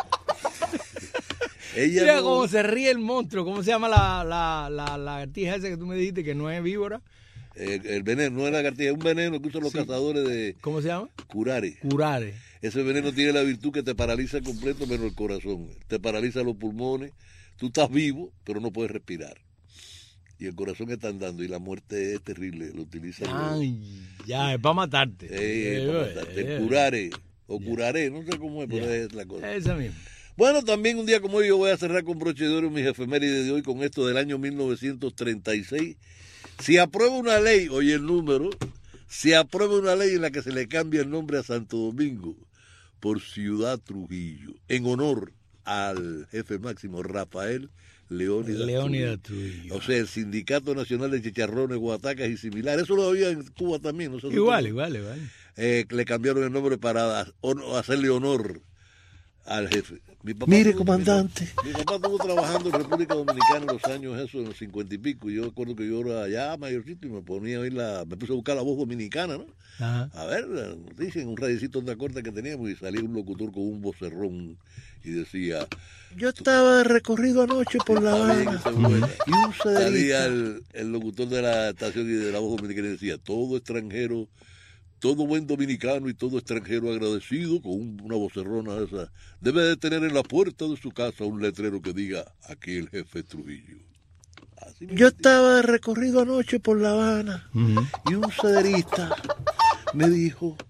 Mira cómo se ríe el monstruo. ¿Cómo se llama la lagartija esa que tú me dijiste que no es víbora? El veneno, no es lagartija, es un veneno que usan los cazadores de... ¿Cómo se llama? Curare. Curare. Ese veneno tiene la virtud que te paraliza completo menos el corazón. Te paraliza los pulmones. Tú estás vivo, pero no puedes respirar. Y el corazón está andando y la muerte es terrible, lo utilizan. Ya, es para matarte. Es para matarte. Curare, o curaré, no sé cómo es, pero es la cosa. Esa misma. Bueno, también un día como hoy yo voy a cerrar con broche de oro mis efemérides de hoy con esto del año 1936. Si aprueba una ley, oye el número, se aprueba una ley en la que se le cambia el nombre a Santo Domingo por Ciudad Trujillo, en honor al jefe máximo Rafael Leónidas Trujillo. O sea, el Sindicato Nacional de Chicharrones, Guatacas y similares. Eso lo había en Cuba también. ¿No? Igual. Le cambiaron el nombre para hacerle honor al jefe. Mire, comandante. Mi papá estuvo trabajando en República Dominicana en los años esos, en los 50 y pico. Y yo recuerdo que yo era allá mayorcito y me ponía a oír me puse a buscar la voz dominicana, ¿no? Ajá. A ver, dicen un radiecito de corta que teníamos y salía un locutor con un vocerrón y decía, yo estaba de recorrido anoche por La Habana y un salía el locutor de la estación y de la voz dominicana y decía, todo extranjero, todo buen dominicano y todo extranjero agradecido con una vocerrona esa debe de tener en la puerta de su casa un letrero que diga, aquí el jefe Trujillo. Yo estaba de recorrido anoche por La Habana y un sederista me dijo,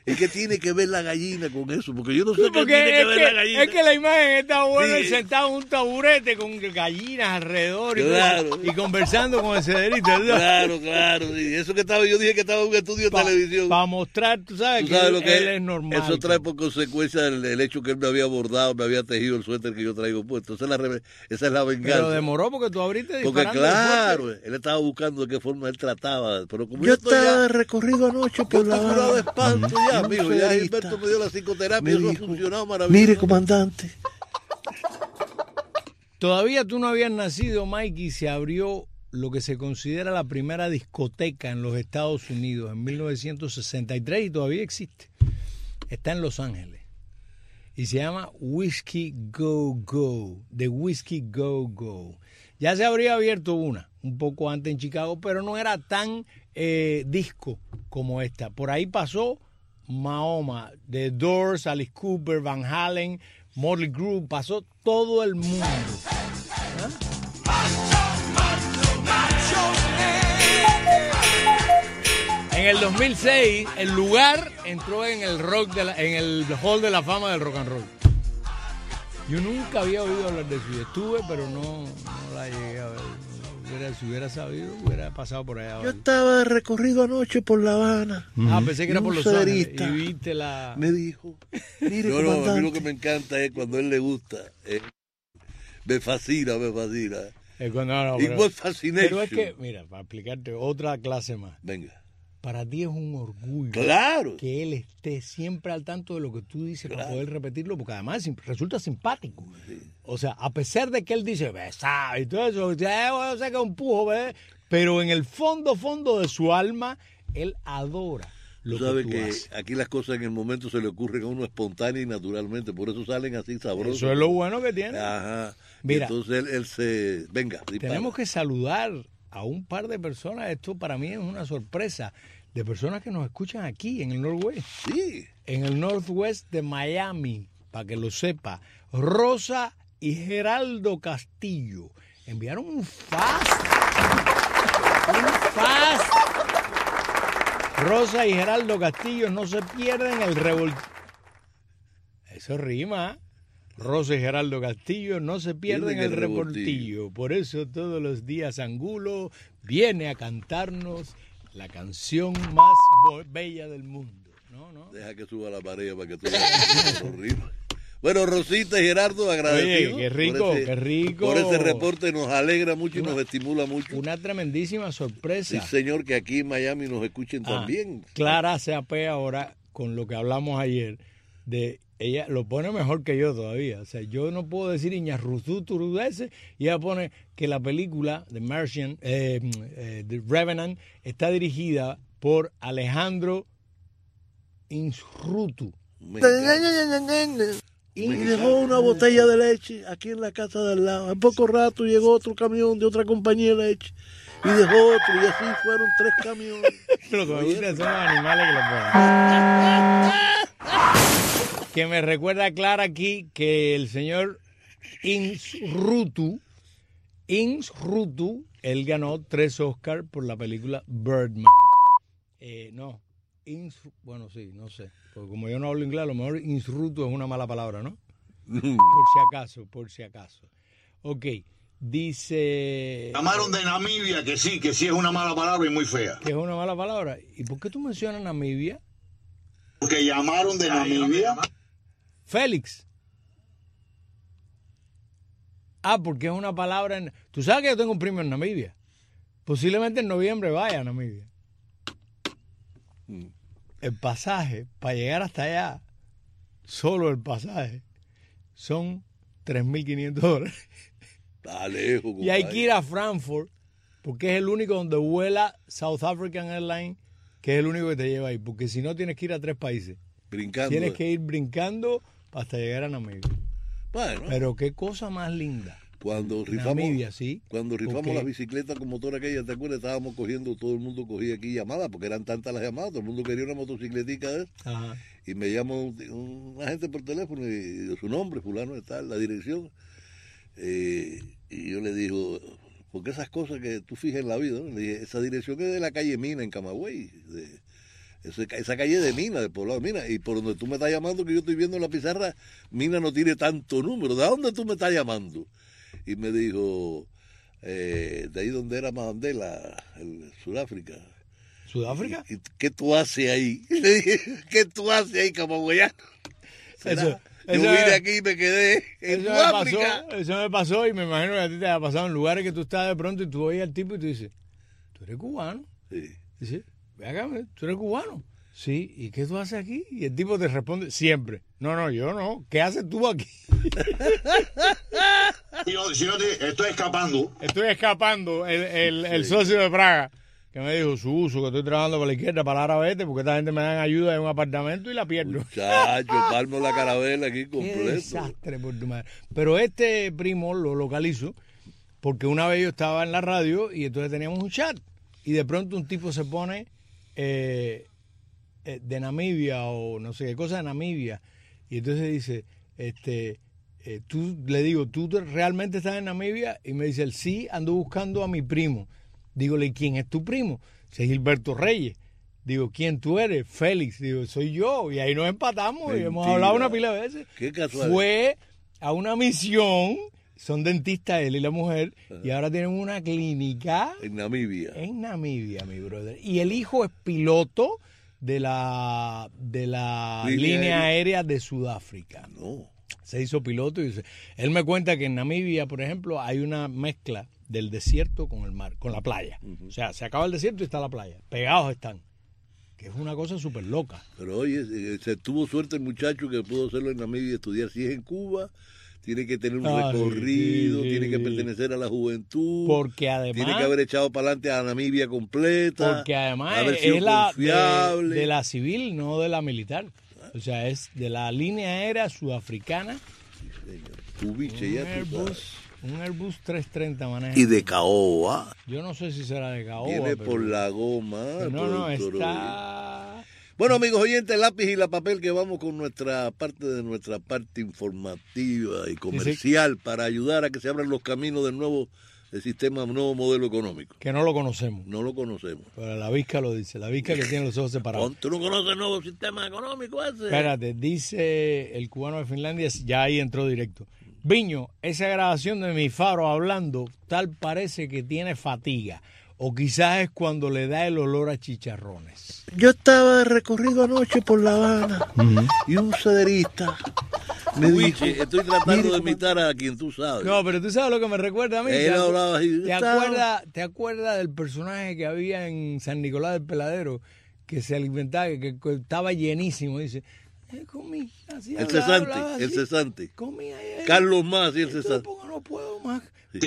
¿Y qué tiene que ver la gallina con eso? Porque yo no sé qué Porque tiene que ver la gallina. es que la imagen está buena, Sí. sentado en un taburete con gallinas alrededor y, Claro. todo, y conversando con el cederito. Claro. Sí. Eso que estaba, yo dije que estaba en un estudio de televisión. Para mostrar, tú sabes, ¿Tú sabes que lo que él es normal. Eso trae por consecuencia el hecho que él me había bordado, me había tejido el suéter que yo traigo puesto. Esa es la venganza. Pero demoró porque tú abriste Porque disparando claro, él estaba buscando de qué forma él trataba. Pero como Yo estoy estaba ya recorrido anoche por la curado de espanto ya, Un amigo. Ya federista Gilberto me dio la psicoterapia, me eso ha dijo, funcionado maravilloso. mire, comandante, Todavía tú no habías nacido, Mike, y se abrió lo que se considera la primera discoteca en los Estados Unidos en 1963 y todavía existe. Está en Los Ángeles y se llama Whiskey Go Go, de Whiskey Go Go. Ya se habría abierto una un poco antes en Chicago, pero no era tan disco como esta. Por ahí pasó Mahoma, The Doors, Alice Cooper, Van Halen, Motley Crue, pasó todo el mundo. En el 2006, el lugar entró en el en el Hall de la Fama del Rock and Roll. Yo nunca había oído hablar de eso. Yo estuve, pero no la llegué a ver. Si hubiera sabido, hubiera pasado por allá. yo estaba recorrido anoche por La Habana. Pensé que era Y por un Los Ángeles. federista Y viste la... me dijo, mire, No, a mí comandante, lo que me encanta es cuando a él le gusta. Me fascina. Igual fascination. Pero es que, mira, para explicarte otra clase más. Venga. Para ti es un orgullo Claro. que él esté siempre al tanto de lo que tú dices para poder repetirlo, porque además resulta simpático. O sea, a pesar de que él dice, besa, y todo eso, yo sé que es un pujo, ¿ves? Pero en el fondo de su alma, él adora lo Tú sabes que tú que haces. aquí las cosas en el momento se le ocurren a uno espontánea y naturalmente, por eso salen así sabrosos. Eso es lo bueno que tiene. Ajá. Mira, entonces él se... Venga, dispara. tenemos que saludar a un par de personas. Esto para mí es una sorpresa. De personas que nos escuchan aquí en el Northwest. Sí. En el Northwest de Miami, para que lo sepa. Rosa y Geraldo Castillo enviaron un fax. Rosa y Geraldo Castillo no se pierden el Eso rima. Rosa y Geraldo Castillo no se pierden el revoltillo. Por eso todos los días Angulo viene a cantarnos la canción más bella del mundo. No. Deja que suba la pared para que tú veas. Horrible. Bueno, Rosita y Gerardo, agradecidos. Oye, qué rico. Por ese reporte nos alegra mucho y nos estimula mucho. Una tremendísima sorpresa. Sí, señor, que aquí en Miami nos escuchen también. Clara se apea ahora con lo que hablamos ayer de... Ella lo pone mejor que yo todavía. O sea, yo no puedo decir Iñarrutu Turudese y ella pone que la película The Martian, The Revenant, está dirigida por Alejandro Inarritu. y dejó una botella de leche aquí en la casa de al lado. En poco rato llegó otro camión de otra compañía de leche y dejó otro, y así fueron 3 camiones. Lo que me gusta son los animales que lo ponen. Que me recuerda a Clara aquí que el señor Inarritu, él ganó 3 Oscars por la película Birdman. Bueno, sí, no sé. Porque como yo no hablo inglés, a lo mejor Inarritu es una mala palabra, ¿no? Por si acaso. Ok, dice... Llamaron de Namibia, que sí es una mala palabra y muy fea. Que es una mala palabra. ¿Y por qué tú mencionas Namibia? Porque llamaron de Namibia. Félix. Porque es una palabra en... Tú sabes que yo tengo un primo en Namibia. Posiblemente en noviembre vaya a Namibia. El pasaje, para llegar hasta allá, solo el pasaje, son $3,500. Está lejos, y hay que ir a Frankfurt, porque es el único donde vuela South African Airlines, que es el único que te lleva ahí. Porque si no, tienes que ir a 3 países. Brincando. Tienes que ir brincando hasta llegar a Namibia. Bueno. Pero qué cosa más linda. Cuando rifamos, Namibia, ¿sí? Cuando rifamos las bicicletas con motor aquella, ¿te acuerdas? Estábamos cogiendo, todo el mundo cogía aquí llamadas, porque eran tantas las llamadas, todo el mundo quería una motocicletica de eso. Ajá. Y me llamó un agente por teléfono y dio su nombre, fulano de tal, la dirección. Y yo le digo, porque esas cosas que tú fijas en la vida, ¿no? Le dije, esa dirección es de la calle Mina, en Camagüey. esa calle de Mina, del poblado de Mina, y por donde tú me estás llamando, que yo estoy viendo en la pizarra, Mina no tiene tanto número. ¿De dónde tú me estás llamando? Y me dijo, de ahí donde era Mandela, Sudáfrica. ¿Sudáfrica? ¿Y qué tú haces ahí? Le dije, ¿qué tú haces ahí, camagüeyano? Yo vine aquí y me quedé en Sudáfrica. Eso me pasó y me imagino que a ti te ha pasado en lugares que tú estás de pronto y tú oyes al tipo y tú dices, ¿tú eres cubano? Sí. Dice, ve acá, ¿tú eres cubano? Sí, ¿y qué tú haces aquí? Y el tipo te responde siempre, no, yo no, ¿qué haces tú aquí? Estoy escapando. Estoy escapando, el socio de Praga, que me dijo, su uso, que estoy trabajando por la izquierda para ahora vete, porque esta gente me dan ayuda en un apartamento y la pierdo. Muchacho, palmo la carabela aquí completo. Qué desastre por tu madre. Pero este primo lo localizo, porque una vez yo estaba en la radio y entonces teníamos un chat, y de pronto un tipo se pone de Namibia o no sé qué cosa de Namibia, y entonces dice, tú le digo, ¿tú realmente estás en Namibia? Y me dice, él, sí, ando buscando a mi primo. Dígole, ¿quién es tu primo? Dice, Gilberto Reyes. Digo, ¿quién tú eres? Félix. Digo, soy yo. Y ahí nos empatamos. Mentira. Y hemos hablado una pila de veces. Qué casualidad. Fue a una misión, son dentistas él y la mujer, y ahora tienen una clínica en Namibia. En Namibia, mi brother. Y el hijo es piloto de la línea aérea de Sudáfrica. No. Se hizo piloto y él me cuenta que en Namibia, por ejemplo, hay una mezcla del desierto con el mar, con la playa. O sea, se acaba el desierto y está la playa. Pegados están. Que es una cosa súper loca. Pero oye, se tuvo suerte el muchacho que pudo hacerlo en Namibia y estudiar. Si es en Cuba, tiene que tener un recorrido, tiene que pertenecer a la juventud. Porque además... Tiene que haber echado para adelante a Namibia completa. Porque además es la de la civil, no de la militar. O sea, es de la línea aérea sudafricana. Sí, señor. Cubiche, ya tú sabes. Un Airbus 330 maneja. Y de caoba. Yo no sé si será de caoba. Viene por la goma. No, está... Bueno, amigos oyentes, lápiz y la papel, que vamos con nuestra parte informativa y comercial para ayudar a que se abran los caminos del nuevo nuevo modelo económico. Que no lo conocemos. No lo conocemos. Pero la Vizca lo dice, la Vizca que tiene los ojos separados. ¿Tú no conoces el nuevo sistema económico ese? Espérate, dice el cubano de Finlandia, ya ahí entró directo. Viño, esa grabación de mi Faro hablando, tal parece que tiene fatiga. O quizás es cuando le da el olor a chicharrones. Yo estaba de recorrido anoche por La Habana y un cederista me dijo... Estoy tratando de imitar a quien tú sabes. No, pero tú sabes lo que me recuerda a mí. Él hablaba así. ¿Te acuerdas del personaje que había en San Nicolás del Peladero que se alimentaba, que estaba llenísimo? Dice... comí, así el cesante. Comí ahí. Carlos Más y el cesante. No puedo más.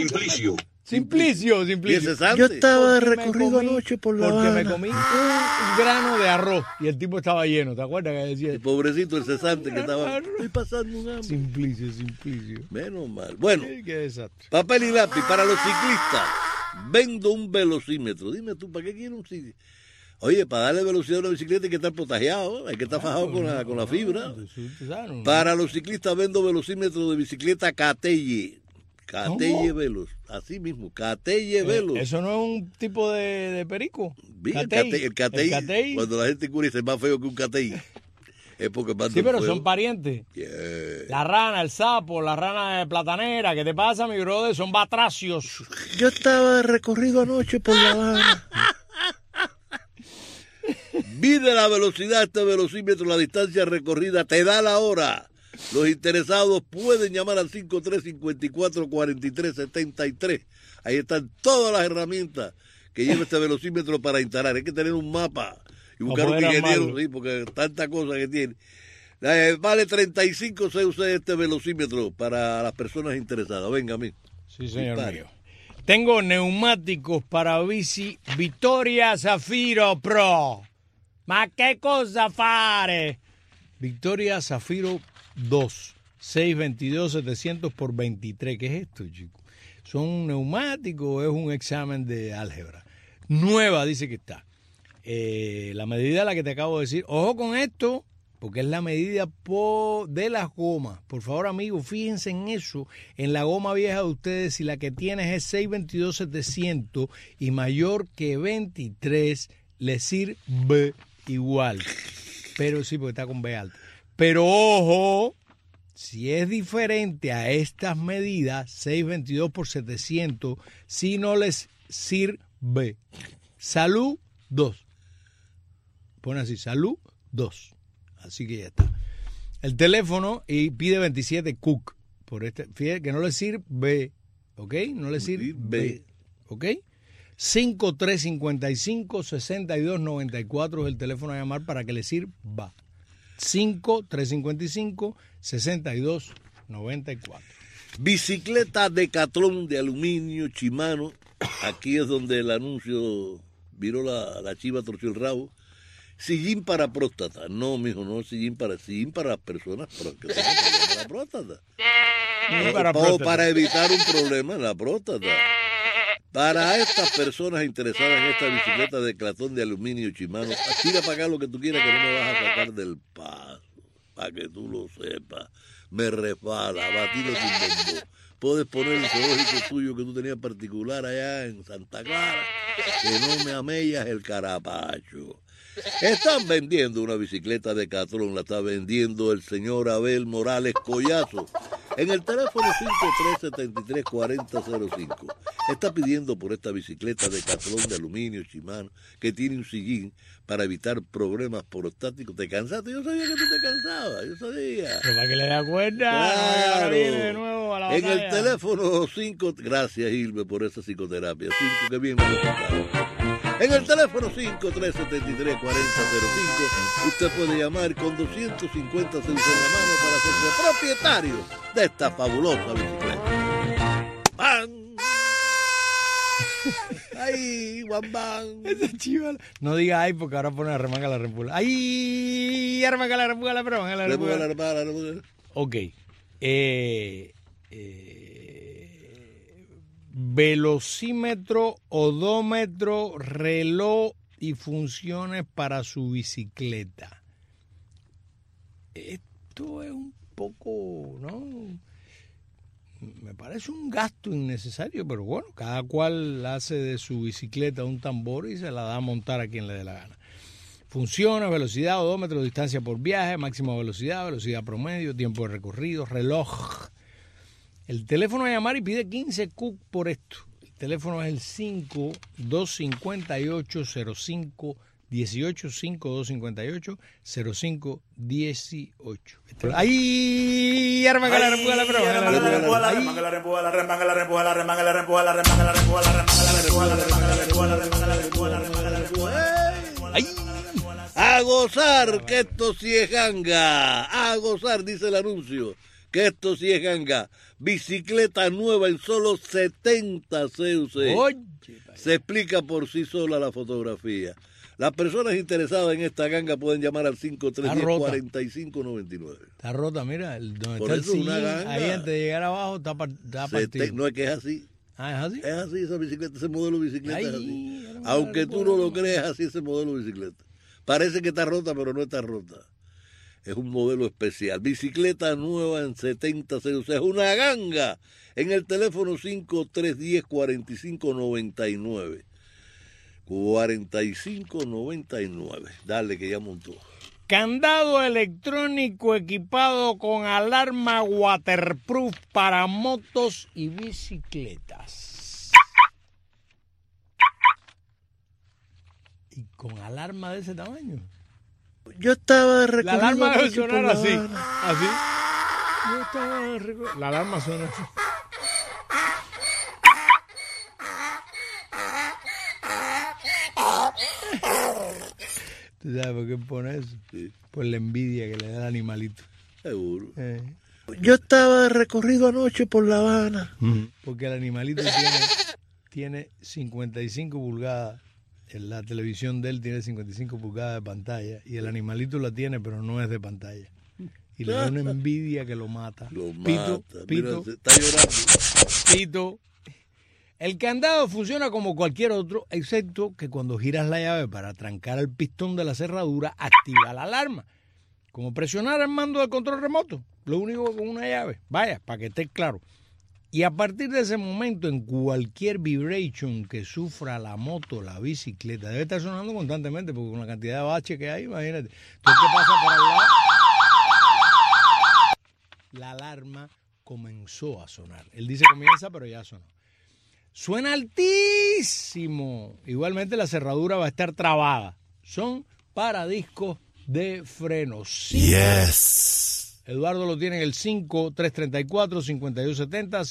Simplicio. ¿Y el cesante? Yo estaba de recorrido anoche por La Habana. Porque me comí un grano de arroz y el tipo estaba lleno. ¿Te acuerdas que decía? El pobrecito, el cesante que estaba... Estoy pasando un hambre. Simplicio. Menos mal. Bueno, qué desastre. Papel y lápiz para los ciclistas. Vendo un velocímetro. Dime tú, ¿para qué quiero un ciclista? Oye, para darle velocidad a una bicicleta hay que estar potajeado, hay que estar fajado con la fibra. Para los ciclistas vendo velocímetro de bicicleta Catelle. Catelle Velos, así mismo, Catelle Velos. ¿Eso no es un tipo de perico? El Catelle, cuando la gente cura dice es más feo que un Catelle. Es porque sí, pero son parientes. Yeah. La rana, el sapo, la rana platanera, ¿qué te pasa, mi brother? Son batracios. Yo estaba de recorrido anoche por La Habana. Mide la velocidad de este velocímetro, la distancia recorrida, te da la hora. Los interesados pueden llamar al 5354-4373. Ahí están todas las herramientas que lleva este velocímetro para instalar. Hay que tener un mapa y buscar un ingeniero, sí, porque tanta cosa que tiene. Vale 35 CUC este velocímetro para las personas interesadas. Venga, amigo. Sí, señor mío. Tengo neumáticos para bici Vittoria Zafiro Pro. Ma che cosa fare? Victoria Zafiro 2, 622-700 por 23. ¿Qué es esto, chico? ¿Son neumáticos o es un examen de álgebra? Nueva dice que está. La medida la que te acabo de decir. Ojo con esto, porque es la medida de las gomas. Por favor, amigos, fíjense en eso. En la goma vieja de ustedes, si la que tienes es 622-700 y mayor que 23, le sirve igual. Pero sí, porque está con B alta. Pero ojo, si es diferente a estas medidas, 622 por 700, si no les sirve. Salud 2. Pone así, salud 2. Así que ya está. El teléfono y pide 27 Cook. Por fíjate que no le sirve. ¿Ok? No le sirve. ¿Ok? 5355-6294 es el teléfono a llamar para que le sirva. 5355-6294. Bicicleta Decathlon de aluminio Shimano. Aquí es donde el anuncio viró la chiva, torció el rabo. Sillín para próstata. No, mijo, no sillín para las personas que tienen problemas en la próstata. Para evitar un problema en la próstata. Para estas personas interesadas en esta bicicleta de Decathlon de aluminio Shimano, tira para acá lo que tú quieras que no me vas a sacar del paso. Para que tú lo sepas. Me resbala, batido sin bombo. Puedes poner el zoológico tuyo que tú tenías particular allá en Santa Clara, que no me amellas el carapacho. Están vendiendo una bicicleta de Decathlon, la está vendiendo el señor Abel Morales Collazo en el teléfono 5373-4005. Está pidiendo por esta bicicleta de Decathlon de aluminio Shimano que tiene un sillín para evitar problemas prostáticos. ¿Te cansaste? Yo sabía que tú te cansabas, yo sabía. Pero para que le da cuenta, claro. De nuevo a la en batalla. el teléfono 5, gracias Gilbe por esa psicoterapia, 5, que bien me lo explicaba. En el teléfono 5373-4005 usted puede llamar con 250 céntimos en la mano para hacerse propietario de esta fabulosa bicicleta. ¡Bam! ¡Ay, guambán! Ese chival. No diga ay porque ahora pone arremanga la repula. ¡Ay! Arremanga la repula, arremanga la repula. Ok. Velocímetro, odómetro, reloj y funciones para su bicicleta. Esto es un poco, ¿no? Me parece un gasto innecesario, pero bueno, cada cual hace de su bicicleta un tambor y se la da a montar a quien le dé la gana. Funciones, velocidad, odómetro, distancia por viaje, máxima velocidad, velocidad promedio, tiempo de recorrido, reloj. El teléfono a llamar y pide 15 Cook por esto. El teléfono es el 5258-0518, 5258-0518. ¡Ay! Arranca la rempuja la prueba. ¡Ay! ¡A gozar! Que esto sí es ganga. ¡A gozar! Dice el anuncio. Que esto sí es ganga. Bicicleta nueva en solo 70 CUC. Oye, se explica por sí sola la fotografía. Las personas interesadas en esta ganga pueden llamar al 5310-4599. Está rota, mira, donde por está eso el sillín, una ganga. ahí antes de llegar abajo está partido. No es que es así. Ah, ¿es así? Es así, esa bicicleta, ese modelo de bicicleta Ay, es así. Aunque tú no lo creas, así ese modelo de bicicleta. Parece que está rota, pero no está rota. Es un modelo especial. Bicicleta nueva en 70 CUC. Es una ganga. En el teléfono 5310-4599. 4599. Dale que ya montó. Candado electrónico equipado con alarma waterproof para motos y bicicletas. Y con alarma de ese tamaño. Yo estaba La recorriendo alarma debe anoche por sonar La así. Habana. Así. Yo estaba la alarma suena así. ¿Tú sabes por qué pone eso? Sí. Por la envidia que le da al animalito. Seguro. Yo estaba de recorrido anoche por La Habana. Porque el animalito tiene 55 pulgadas. En la televisión de él tiene 55 pulgadas de pantalla. Y el animalito la tiene, pero no es de pantalla. Y le da una envidia que lo mata. Pito. Mira, está llorando. Pito. El candado funciona como cualquier otro, excepto que cuando giras la llave para trancar el pistón de la cerradura, activa la alarma. Como presionar el mando del control remoto. Lo único con una llave. Vaya, para que esté claro. Y a partir de ese momento, en cualquier vibration que sufra la moto, la bicicleta, debe estar sonando constantemente, porque con la cantidad de baches que hay, imagínate. Todo que pasa por al lado, la alarma comenzó a sonar. Él dice comienza, pero ya sonó. Suena altísimo. Igualmente la cerradura va a estar trabada. Son paradiscos de frenos. Yes. Eduardo lo tiene en el 5334-5270,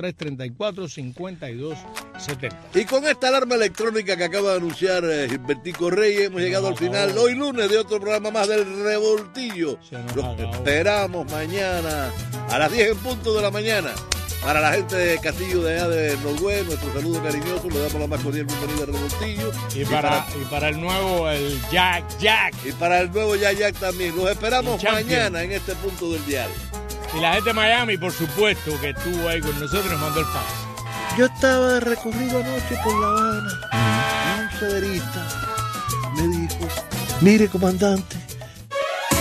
5334-5270. Y con esta alarma electrónica que acaba de anunciar Gilbertico Reyes, hemos llegado al final, hoy lunes, de otro programa más del Revoltillo. Los esperamos mañana a las 10 en punto de la mañana. Para la gente de Castillo de allá de Noruega, nuestro saludo cariñoso, le damos la más cordial bienvenida al Revoltillo. Y para el nuevo, el Jack. Y para el nuevo Jack también. Los esperamos mañana en este punto del dial. Y la gente de Miami, por supuesto, que estuvo ahí con nosotros y nos mandó el fax. Yo estaba de recorrido anoche por La Habana y un cederista me dijo, mire comandante,